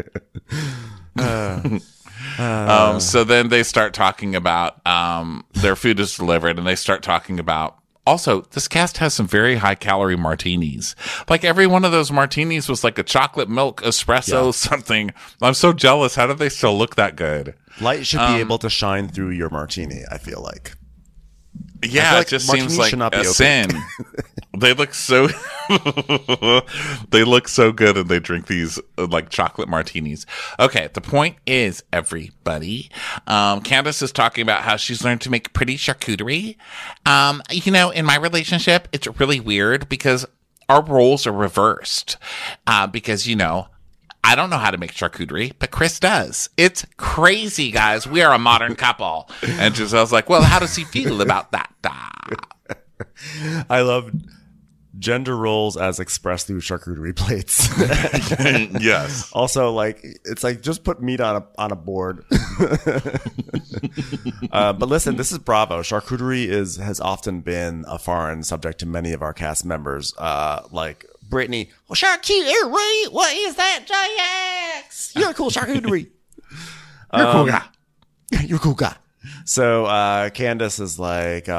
So then they start talking about their food is delivered, and they start talking about also, this cast has some very high calorie martinis. Like every one of those martinis was like a chocolate milk espresso something. I'm so jealous. How do they still look that good? Light should be able to shine through your martini, I feel like. Yeah, like it just martinis seems like should not be a open. sin. They look so good, and they drink these like chocolate martinis. Okay, the point is, everybody, Candace is talking about how she's learned to make pretty charcuterie. In my relationship, it's really weird because our roles are reversed. Because I don't know how to make charcuterie, but Chris does. It's crazy, guys. We are a modern couple. And Giselle's like, well, how does he feel about that? I love gender roles as expressed through charcuterie plates. Yes. Also, it's like just put meat on a board. But listen, this is Bravo. Charcuterie has often been a foreign subject to many of our cast members. Like Brittany, well, charcuterie, what is that, JX? You're a cool charcuterie. You're a cool guy. You're a cool guy. So Candace is like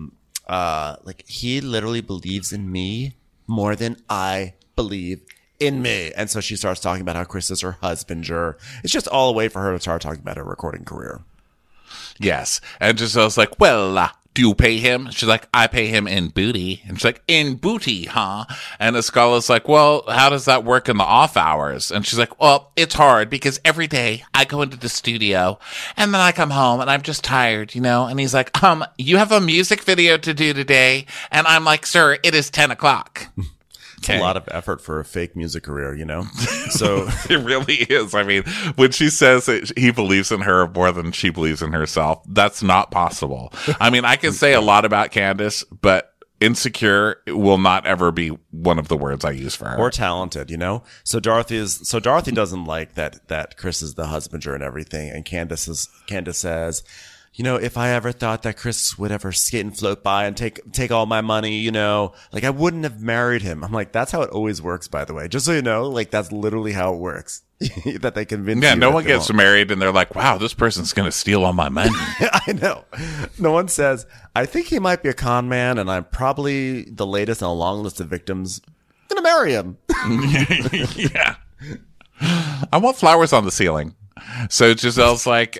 he literally believes in me more than I believe in me. And so she starts talking about how Chris is her husbander. It's just all a way for her to start talking about her recording career. Yes. And Giselle's like, well, do you pay him? She's like, I pay him in booty. And she's like, in booty, huh? And Escala's like, well, how does that work in the off hours? And she's like, well, it's hard because every day I go into the studio and then I come home and I'm just tired, And he's like, you have a music video to do today. And I'm like, sir, it is 10 o'clock. It's a lot of effort for a fake music career, So it really is. I mean, when she says that he believes in her more than she believes in herself, that's not possible. I mean, I can say a lot about Candace, but insecure will not ever be one of the words I use for her. Or talented, So Dorothy doesn't like that Chris is the husbander and everything, and Candace says, if I ever thought that Chris would ever skate and float by and take all my money, I wouldn't have married him. I'm like, that's how it always works, by the way. Just so you know, that's literally how it works. That they convince you. Yeah, no one gets married and they're like, wow, this person's going to steal all my money. I know. No one says, I think he might be a con man and I'm probably the latest in a long list of victims. I'm going to marry him. Yeah. I want flowers on the ceiling. So Giselle's like,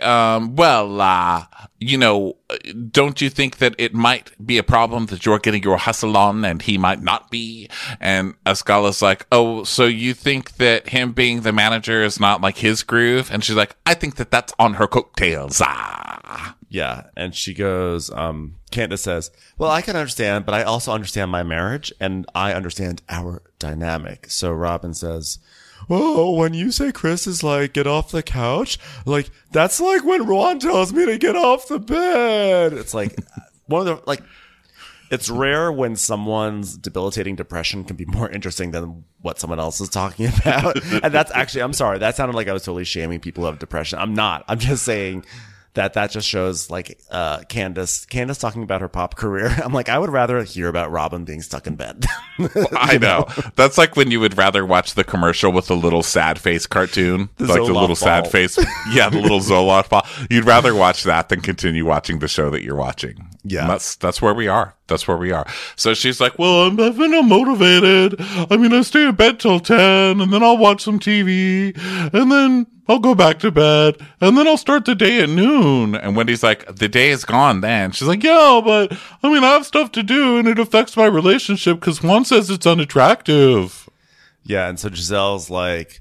don't you think that it might be a problem that you're getting your hustle on and he might not be? And Escala's like, oh, so you think that him being the manager is not like his groove? And she's like, I think that that's on her coattails. Yeah, and she goes, Candace says, well, I can understand, but I also understand my marriage, and I understand our dynamic. So Robin says, oh, when you say Chris is like, get off the couch, like, that's like when Ron tells me to get off the bed. It's like, one of the, like, it's rare when someone's debilitating depression can be more interesting than what someone else is talking about. And that's actually, I'm sorry, that sounded like I was totally shaming people who have depression. I'm not. I'm just saying that just shows like Candace talking about her pop career. I'm like, I would rather hear about Robin being stuck in bed. I know. That's like when you would rather watch the commercial with the little sad face cartoon. Like the little sad ball. face. Yeah, the little Zoloft ball. You'd rather watch that than continue watching the show that you're watching. Yeah. And that's where we are. That's where we are. So she's like, well, I'm motivated. I mean, I stay in bed till 10 and then I'll watch some TV and then I'll go back to bed and then I'll start the day at noon. And Wendy's like, the day is gone then. She's like, yeah, but I mean, I have stuff to do and it affects my relationship because Juan says it's unattractive. Yeah. And so Giselle's like,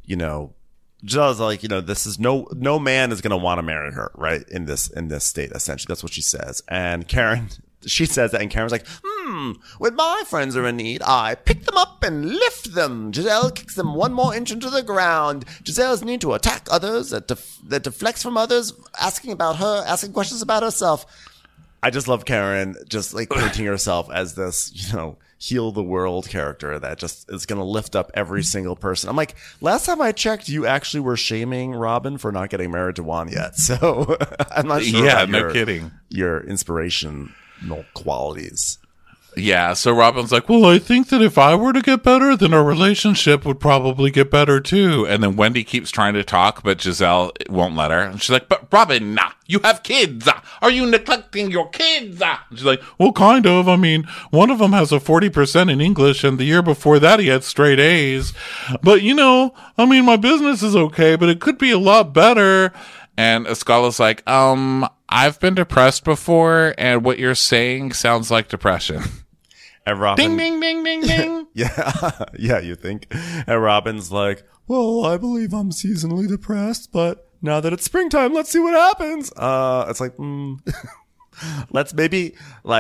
this is no man is going to want to marry her, right? In this state, essentially. That's what she says. And she says that, and Karen's like, when my friends are in need, I pick them up and lift them. Giselle kicks them one more inch into the ground. Giselle's need to attack others, that deflects from others, asking questions about herself. I just love Karen just like painting herself as this, heal the world character that just is going to lift up every single person. I'm like, last time I checked, you actually were shaming Robin for not getting married to Juan yet. So I'm not sure. Yeah, about no kidding. Your inspirational qualities. Yeah, so Robin's like, well, I think that if I were to get better, then our relationship would probably get better too. And then Wendy keeps trying to talk, but Giselle won't let her. And she's like, but Robin, you have kids. Are you neglecting your kids? And she's like, well, kind of. I mean, one of them has a 40% in English, and the year before that he had straight A's. But, I mean, my business is okay, but it could be a lot better. And Escala's like, I've been depressed before, and what you're saying sounds like depression. And Robin, ding, ding, ding, ding, ding. yeah, you think? And Robin's like, well, I believe I'm seasonally depressed, but now that it's springtime, let's see what happens. It's like, let's maybe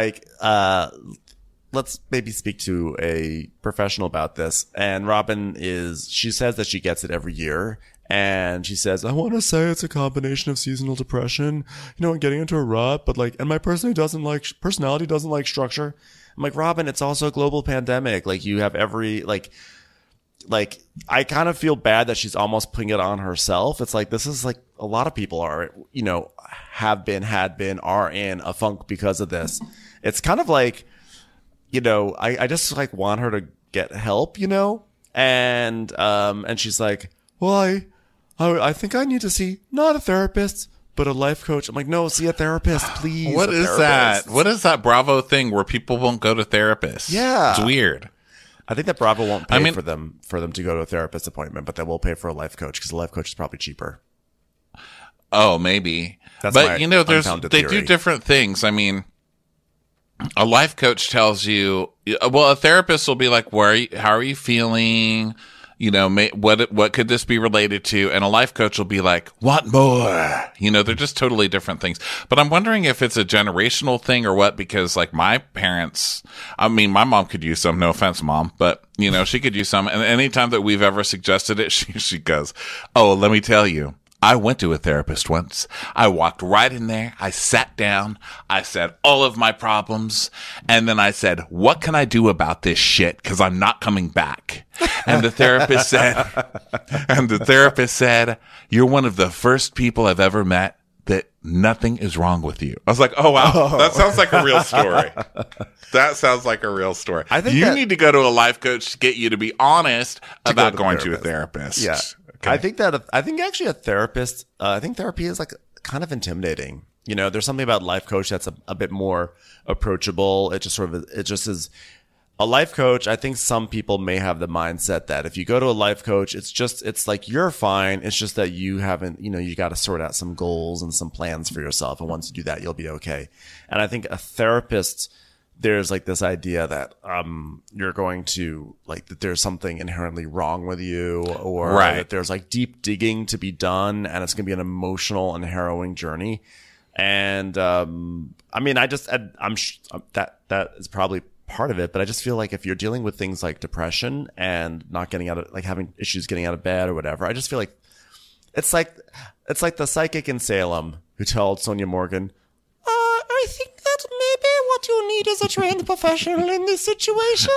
speak to a professional about this. And Robin she says that she gets it every year. And she says, I want to say it's a combination of seasonal depression, and getting into a rut, but and my personality doesn't like structure. I'm like, Robin, it's also a global pandemic. Like, you have every, I kind of feel bad that she's almost putting it on herself. It's like, this is like a lot of people are, have been, are in a funk because of this. It's kind of like, I just want her to get help, and she's like, well, I think I need to see not a therapist, but a life coach. I'm like, no, see a therapist, please. What is that? What is that Bravo thing where people won't go to therapists? Yeah. It's weird. I think that Bravo won't pay for them to go to a therapist appointment, but they will pay for a life coach because a life coach is probably cheaper. Oh, maybe. That's but my they unfounded do theory. different things. I mean, a life coach tells you, well, a therapist will be like, how are you feeling? What could this be related to? And a life coach will be like, what more? They're just totally different things. But I'm wondering if it's a generational thing or what, because my parents, my mom could use some, no offense, Mom, but she could use some. And anytime that we've ever suggested it, she goes, oh, let me tell you. I went to a therapist once. I walked right in there. I sat down. I said all of my problems. And then I said, what can I do about this shit? Cause I'm not coming back. And the therapist said, you're one of the first people I've ever met that nothing is wrong with you. I was like, oh wow, that sounds like a real story. That sounds like a real story. I think you need to go to a life coach to get you to be honest about going to a therapist. therapist. Yeah. Okay. I think actually a therapist, I think therapy is kind of intimidating. There's something about life coach that's a bit more approachable. It just is a life coach. I think some people may have the mindset that if you go to a life coach, it's like you're fine. It's just that you haven't, you got to sort out some goals and some plans for yourself. And once you do that, you'll be okay. And I think a therapist, there's this idea that you're going to that there's something inherently wrong with you, or that there's deep digging to be done, and it's going to be an emotional and harrowing journey. And I mean, that is probably part of it, but I just feel like if you're dealing with things like depression and not getting out of, like, having issues getting out of bed or whatever, I just feel like it's like the psychic in Salem who told Sonia Morgan, I think that maybe what you need is a trained professional in this situation.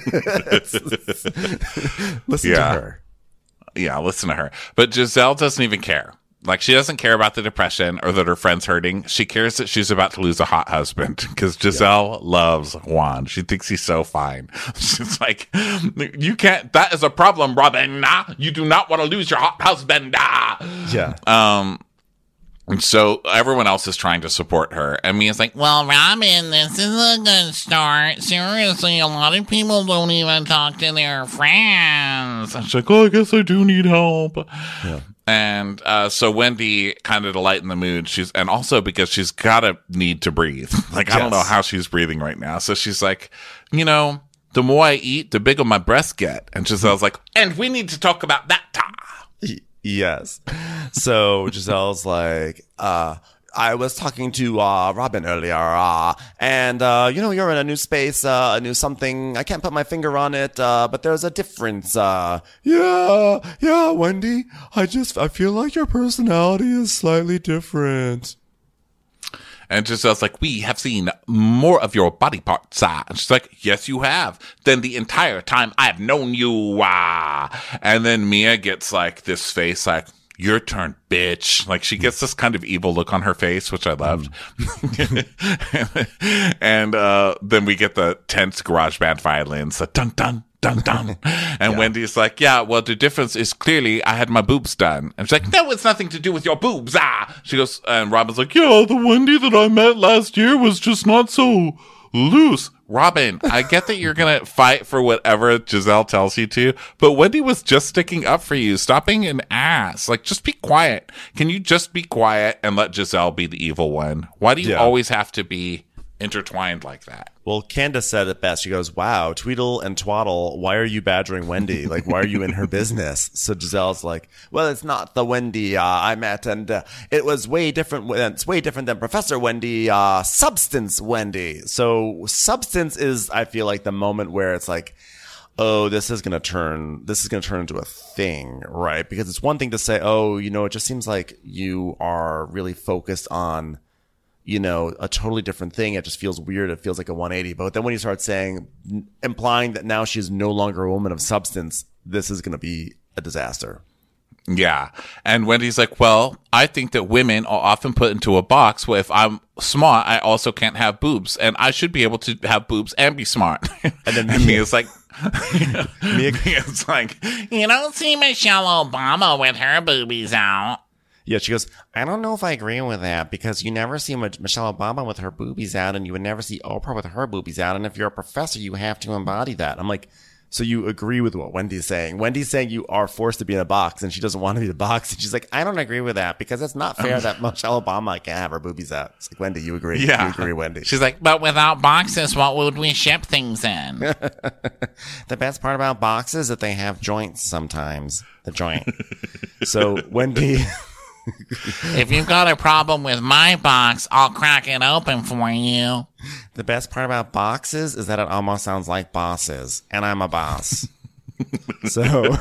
Listen to her. Yeah, listen to her. But Giselle doesn't even care. Like, she doesn't care about the depression or that her friend's hurting. She cares that she's about to lose a hot husband because Giselle loves Juan. She thinks he's so fine. She's like, you can't, that is a problem, Robin. You do not want to lose your hot husband. Yeah. And so everyone else is trying to support her. And Mia's like, Well, Robin, this is a good start. Seriously, a lot of people don't even talk to their friends. she's like, oh, I guess I do need help. Yeah. And so Wendy, kind of to lighten the mood, and also because she's got to need to breathe. Like, I don't know how she's breathing right now. So she's like, the more I eat, the bigger my breasts get. And Giselle's like, and we need to talk about that. Yes. So Giselle's like, I was talking to Robin earlier, and you're in a new space, a new something. I can't put my finger on it, but there's a difference. Yeah, Wendy. I feel like your personality is slightly different. And Giselle's like, we have seen more of your body parts. And she's like, yes, you have. Than the entire time I've known you. And then Mia gets like this face like, your turn, bitch. Like, she gets this kind of evil look on her face, which I loved. And then we get the tense garage band violins, the dun dun dun dun. And Wendy's like, yeah, well, the difference is clearly I had my boobs done. And she's like, no, it's nothing to do with your boobs. She goes, and Robin's like, yeah, the Wendy that I met last year was just not so loose. Robin, I get that you're going to fight for whatever Giselle tells you to, but Wendy was just sticking up for you. Stop being an ass. Like, just be quiet. Can you just be quiet and let Giselle be the evil one? Why do you always have to be intertwined like that? Well, Candace said it best. She goes, wow, Tweedle and Twaddle, why are you badgering Wendy? Like, why are you in her business? So Giselle's like, well, it's not the Wendy I met, and it was way different. It's way different than Professor Wendy, Substance Wendy. So Substance is, I feel like, the moment where it's like, oh, this is going to turn into a thing, right? Because it's one thing to say, oh, it just seems like you are really focused on, a totally different thing. It just feels weird. It feels like a 180. But then when you start implying that now she's no longer a woman of substance, this is going to be a disaster. Yeah. And Wendy's like, well, I think that women are often put into a box where if I'm smart, I also can't have boobs. And I should be able to have boobs and be smart. And then Mia's like, Mia's like, you don't see Michelle Obama with her boobies out. Yeah, she goes, I don't know if I agree with that, because you never see Michelle Obama with her boobies out, and you would never see Oprah with her boobies out. And if you're a professor, you have to embody that. I'm like, so you agree with what Wendy's saying? Wendy's saying you are forced to be in a box, and she doesn't want to be in a box. And she's like, I don't agree with that, because it's not fair that Michelle Obama can't have her boobies out. It's like, Wendy, you agree. Yeah. You agree, Wendy. She's like, but without boxes, what would we ship things in? The best part about boxes is that they have joints sometimes. The joint. So Wendy... If you've got a problem with my box, I'll crack it open for you. The best part about boxes is that it almost sounds like bosses, and I'm a boss. So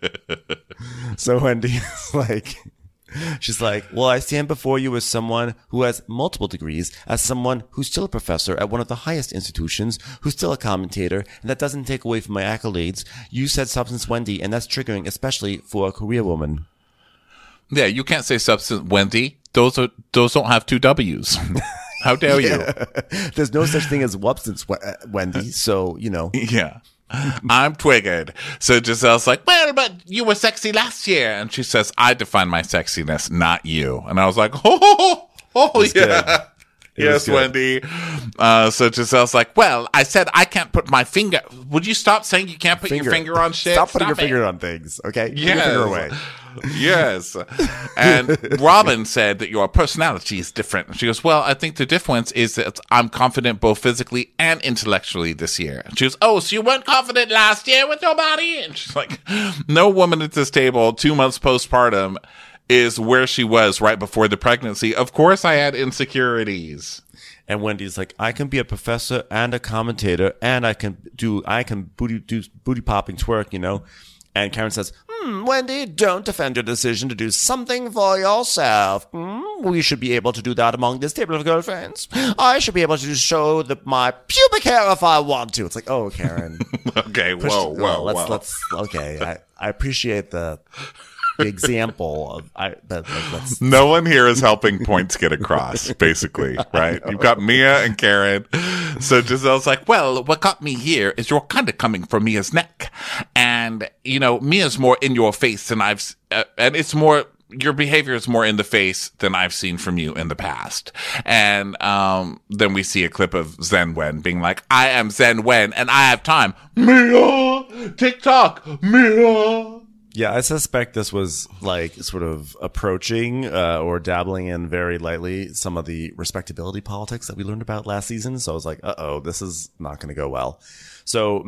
Wendy's like, she's like, well, I stand before you as someone who has multiple degrees, as someone who's still a professor at one of the highest institutions, who's still a commentator, and that doesn't take away from my accolades. You said Substance Wendy, and that's triggering, especially for a career woman. Yeah, you can't say Substance Wendy. Those don't have two W's. How dare you? There's no such thing as Wubstance Wendy, so, Yeah. I'm triggered. So Giselle's like, well, but you were sexy last year. And she says, I define my sexiness, not you. And I was like, oh yeah. Yes, Wendy. So Giselle's like, well, I said I can't put my finger. Would you stop saying you can't put your finger on shit? Stop putting your finger on things, okay? Yes. Put your finger away. Yes. And Robin said that your personality is different. She goes, well, I think the difference is that I'm confident both physically and intellectually this year. And she goes, oh, so you weren't confident last year with your body? And she's like, no woman at this table, 2 months postpartum, is where she was right before the pregnancy. Of course I had insecurities. And Wendy's like, I can be a professor and a commentator, and I can do booty popping twerk, you know. And Karen says, Wendy, don't defend your decision to do something for yourself. We should be able to do that among this table of girlfriends. I should be able to show my pubic hair if I want to. It's like, oh, Karen. Okay, whoa. Let's. Okay, I appreciate the example of. Let's. No one here is helping points get across, basically, right? You've got Mia and Karen. So Giselle's like, well, what got me here is you're kind of coming from Mia's neck. And, you know, Mia's more in your face than and it's more, your behavior is more in the face than I've seen from you in the past. And then we see a clip of Zen Wen being like, I am Zen Wen and I have time. Mia! TikTok! Mia! Yeah, I suspect this was like sort of approaching or dabbling in very lightly some of the respectability politics that we learned about last season. So I was like, this is not going to go well. So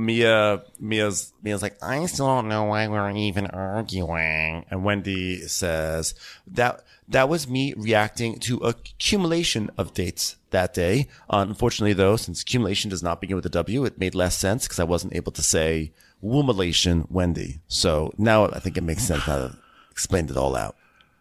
Mia's like, I still don't know why we're even arguing. And Wendy says that was me reacting to accumulation of dates that day. Unfortunately, though, since accumulation does not begin with a W, it made less sense because I wasn't able to say womalation Wendy. So now I think it makes sense now that I've explained it all out.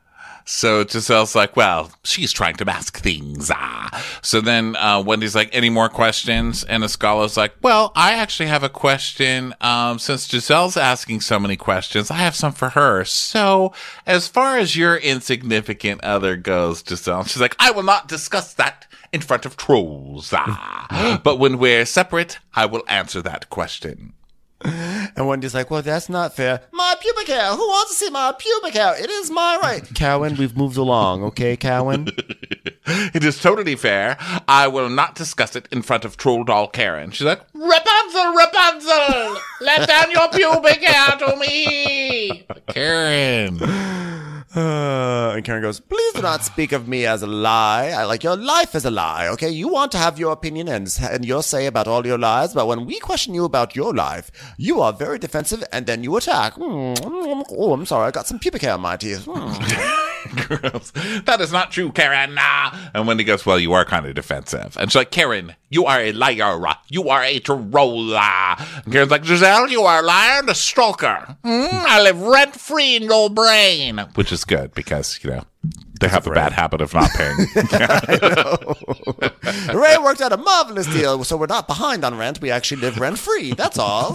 So Giselle's like, well, she's trying to mask things. So then Wendy's like, any more questions? And Escala's like, well, I actually have a question. Since Giselle's asking so many questions, I have some for her. So as far as your insignificant other goes, Giselle, she's like, I will not discuss that in front of trolls. But when we're separate, I will answer that question. And Wendy's like, well, that's not fair. My pubic hair. Who wants to see my pubic hair? It is my right. Cowan, we've moved along. Okay, Cowan? It is totally fair. I will not discuss it in front of Troll Doll Karen. She's like, Rapunzel! Let down your pubic hair to me! Karen. And Karen goes, please do not speak of me as a lie. Your life is a lie, okay? You want to have your opinion and your say about all your lies, but when we question you about your life, you are very defensive and then you attack. Oh, I'm sorry, I got some pubic hair on my teeth. Gross. That is not true, Karen. And Wendy goes, well, you are kind of defensive. And she's like, Karen, you are a liar. You are a troll. And Karen's like, Giselle, you are a liar and a stalker. I live rent-free in your brain. Which is good because, you know, they have a bad habit of not paying. Ray worked out a marvelous deal, so we're not behind on rent. We actually live rent-free. That's all.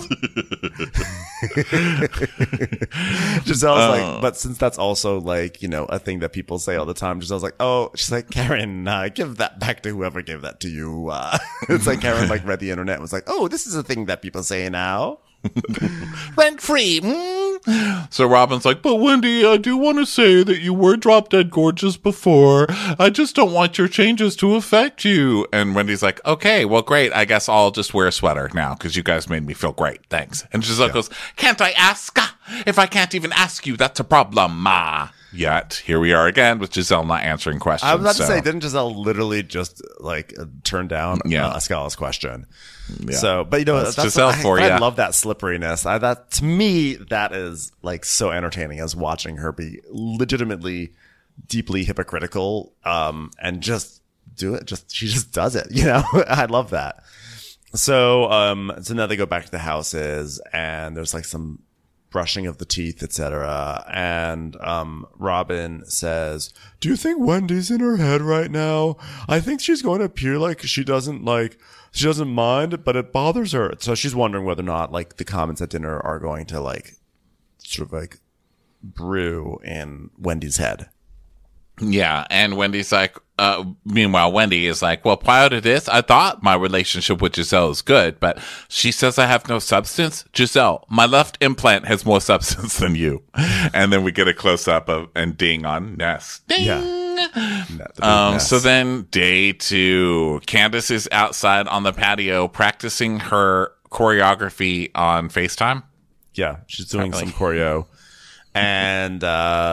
Giselle's like, but since that's also like, you know, a thing that people say all the time, Giselle's like, oh, she's like, Karen, give that back to whoever gave that to you. It's like Karen like read the internet and was like, oh, this is a thing that people say now. Rent-free. So Robin's like, but Wendy, I do want to say that you were drop dead gorgeous before. I just don't want your changes to affect you. And Wendy's like, okay, well, great. I guess I'll just wear a sweater now because you guys made me feel great. Thanks. And Giselle goes, can't I ask? If I can't even ask you, that's a problem. Yet here we are again with Giselle not answering questions. I was about to say, didn't Giselle literally just like turn down Escala's question? Yeah. So, but you know, that's Giselle for you. I love that slipperiness. That to me, that is like so entertaining as watching her be legitimately deeply hypocritical, and just do it. She just does it. You know, I love that. So now they go back to the houses and there's like some brushing of the teeth, etc. And Robin says, do you think Wendy's in her head right now? I think she's going to appear like she doesn't mind, but it bothers her. So she's wondering whether or not like the comments at dinner are going to like sort of like brew in Wendy's head. Yeah, and Wendy's like, meanwhile, Wendy is like, well, prior to this, I thought my relationship with Giselle is good, but she says I have no substance. Giselle, my left implant has more substance than you. And then we get a close up of and ding on Ness. Ding! Yeah. So then day 2, Candace is outside on the patio practicing her choreography on FaceTime. Yeah, she's doing some choreo. And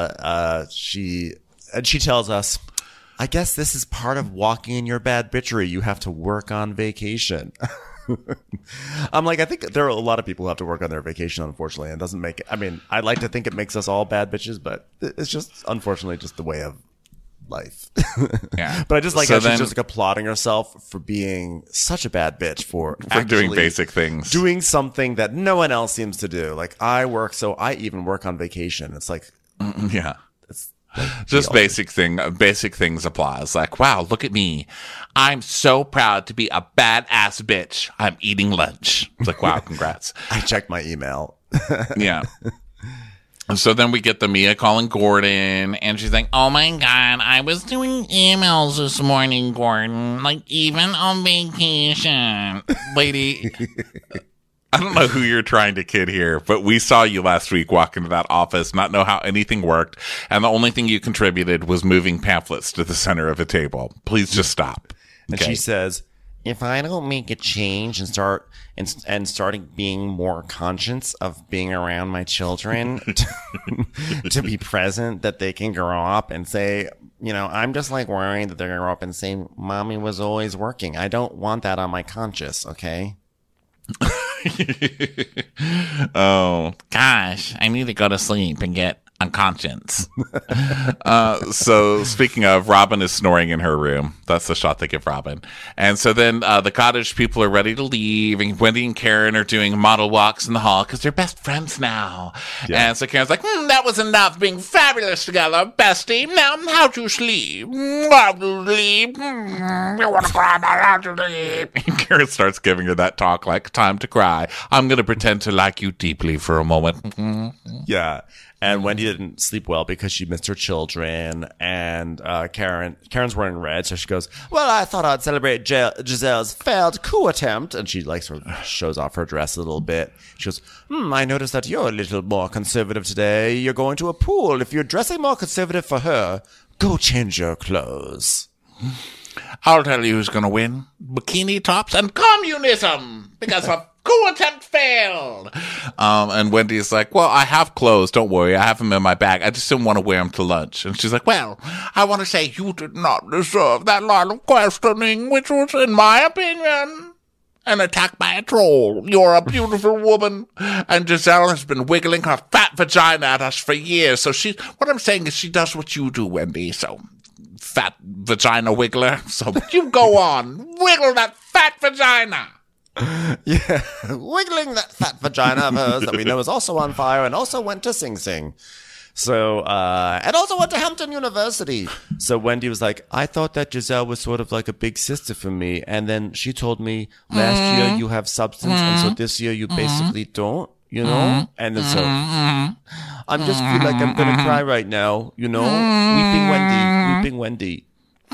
she tells us, I guess this is part of walking in your bad bitchery. You have to work on vacation. I'm like, I think there are a lot of people who have to work on their vacation, unfortunately. And it doesn't make it. I mean, I like to think it makes us all bad bitches, but it's just, unfortunately, just the way of life. Yeah. But I just like So how then- she's just like applauding herself for being such a bad bitch for doing actually basic things. doing something that no one else seems to do. Like, I work, so I even work on vacation. It's like, Yeah. it's Just basic things apply. It's like, wow, look at me. I'm so proud to be a badass bitch. I'm eating lunch. It's like, wow, congrats. I checked my email. Yeah. So then we get the Mia calling Gordon, and she's like, oh my God, I was doing emails this morning, Gordon, like even on vacation. Lady, I don't know who you're trying to kid here, but we saw you last week walk into that office, not know how anything worked, and the only thing you contributed was moving pamphlets to the center of a table. Please just stop. And she says, if I don't make a change and starting being more conscious of being around my children to be present, that they can grow up and say, you know, I'm just like worried that they're going to grow up and say, mommy was always working. I don't want that on my conscience. Okay. Oh, gosh, I need to go to sleep and get unconscious. So speaking of, Robin is snoring in her room. That's the shot they give Robin. And so then the cottage people are ready to leave, and Wendy and Karen are doing model walks in the hall because they're best friends now. Yeah. And so Karen's like, that was enough being fabulous together, bestie. Now, how'd you sleep? How'd you sleep? You want to cry about how'd you sleep? And Karen starts giving her that talk like, time to cry. I'm going to pretend to like you deeply for a moment. Yeah. And Wendy didn't sleep well because she missed her children. And Karen's wearing red, so she goes, well, I thought I'd celebrate Giselle's failed coup attempt. And she like sort of shows off her dress a little bit. She goes, I noticed that you're a little more conservative today. You're going to a pool. If you're dressing more conservative for her, go change your clothes. I'll tell you who's going to win. Bikini tops and communism. Because her coup attempt failed. And Wendy's like, well, I have clothes. Don't worry. I have them in my bag. I just didn't want to wear them to lunch. And she's like, well, I want to say you did not deserve that line of questioning, which was, in my opinion, an attack by a troll. You're a beautiful woman. And Giselle has been wiggling her fat vagina at us for years. So what I'm saying is she does what you do, Wendy. So, fat vagina wiggler. So you go on. Wiggle that fat vagina. Yeah, wiggling that fat vagina of hers that we know is also on fire and also went to Sing Sing. So, and also went to Hampton University. So Wendy was like, I thought that Giselle was sort of like a big sister for me. And then she told me last year you have substance. And so this year you basically don't, you know? And then so I'm just feel like I'm going to cry right now, you know? Weeping Wendy.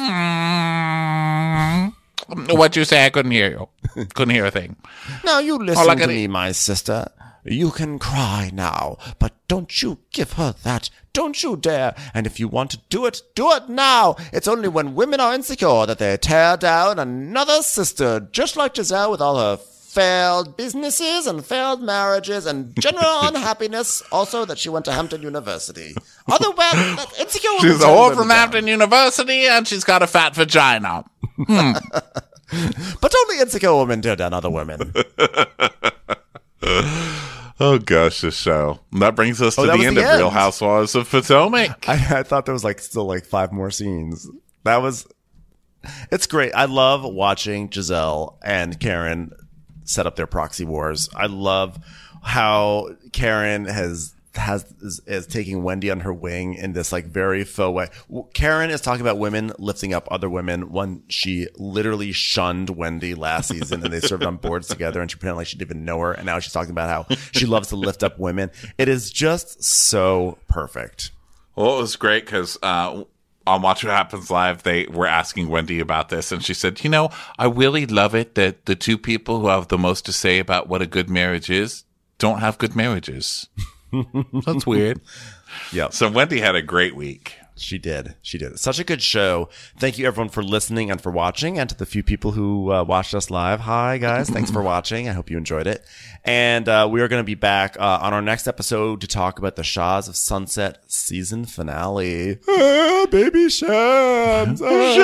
What'd you say? I couldn't hear you. Couldn't hear a thing. Now you listen like to me, my sister. You can cry now, but don't you give her that. Don't you dare. And if you want to do it now. It's only when women are insecure that they tear down another sister, just like Giselle with all her failed businesses and failed marriages and general unhappiness. Also that she went to Hampton University. Otherwise, insecure women She's tear all women from down. Hampton University, and she's got a fat vagina. But only insecure women tear down other women. Oh gosh, this show. And that brings us to that the was end the of Real end. Housewives of Potomac. I thought there was like still like 5 more scenes. It's great. I love watching Giselle and Karen set up their proxy wars. I love how Karen is taking Wendy on her wing in this like very faux way. Karen is talking about women lifting up other women when she literally shunned Wendy last season and they served on boards together and she pretended like she didn't even know her. And now she's talking about how she loves to lift up women. It is just so perfect. Well, it was great because on Watch What Happens Live, they were asking Wendy about this, and she said, you know, I really love it that the two people who have the most to say about what a good marriage is don't have good marriages. That's weird. Yeah. So Wendy had a great week. She did. Such a good show. Thank you, everyone, for listening and for watching. And to the few people who watched us live, hi, guys. Thanks for watching. I hope you enjoyed it. And we are going to be back on our next episode to talk about the Shahs of Sunset season finale. Baby Shams.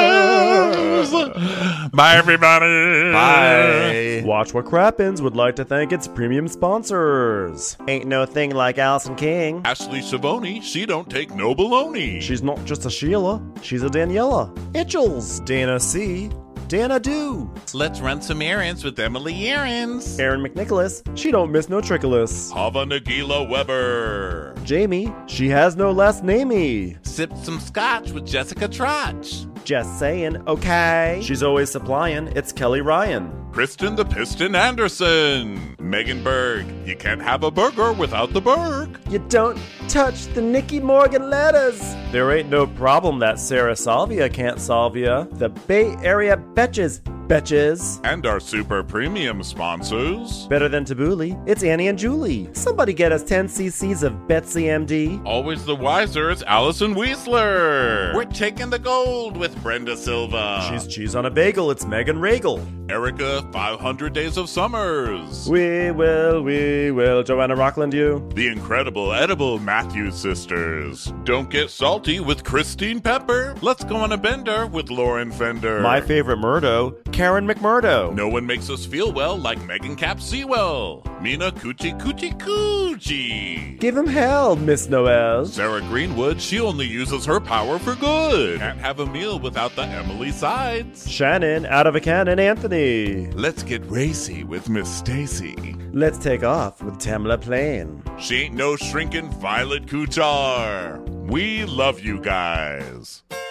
Bye, everybody. Bye. Watch What Crappens would like to thank its premium sponsors. Ain't no thing like Allison King. Ashley Savoni, she don't take no baloney. She's not just a Sheila, she's a Daniela. Itchels. Dana C. Dana Do. Let's run some errands with Emily Errands. Aaron McNicholas. She don't miss no trickolas. Hava Nagila Weber. Jamie. She has no last namey. Sipped some scotch with Jessica Trotch. Just saying, okay. She's always supplying. It's Kelly Ryan. Kristen the Piston Anderson. Megan Berg. You can't have a burger without the Berg. You don't touch the Nicky Morgan letters. There ain't no problem that Sarah Salvia can't solve ya. The Bay Area Betches. Betches. And our super premium sponsors. Better than Tabbouleh, it's Annie and Julie. Somebody get us 10 cc's of Betsy MD. Always the wiser is Allison Weisler. We're taking the gold with Brenda Silva. She's cheese on a bagel, it's Megan Regal. Erica, 500 Days of Summers. We will, Joanna Rockland you. The incredible edible Matthews sisters. Don't get salty with Christine Pepper. Let's go on a bender with Lauren Fender. My favorite Murdo, Karen McMurdo. No one makes us feel well like Megan Cap Sewell. Mina Coochie Coochie Coochie. Give him hell, Miss Noel. Sarah Greenwood, she only uses her power for good. Can't have a meal without the Emily sides. Shannon, out of a cannon, Anthony. Let's get racy with Miss Stacy. Let's take off with Tamla Plain. She ain't no shrinking Violet Kuchar. We love you guys.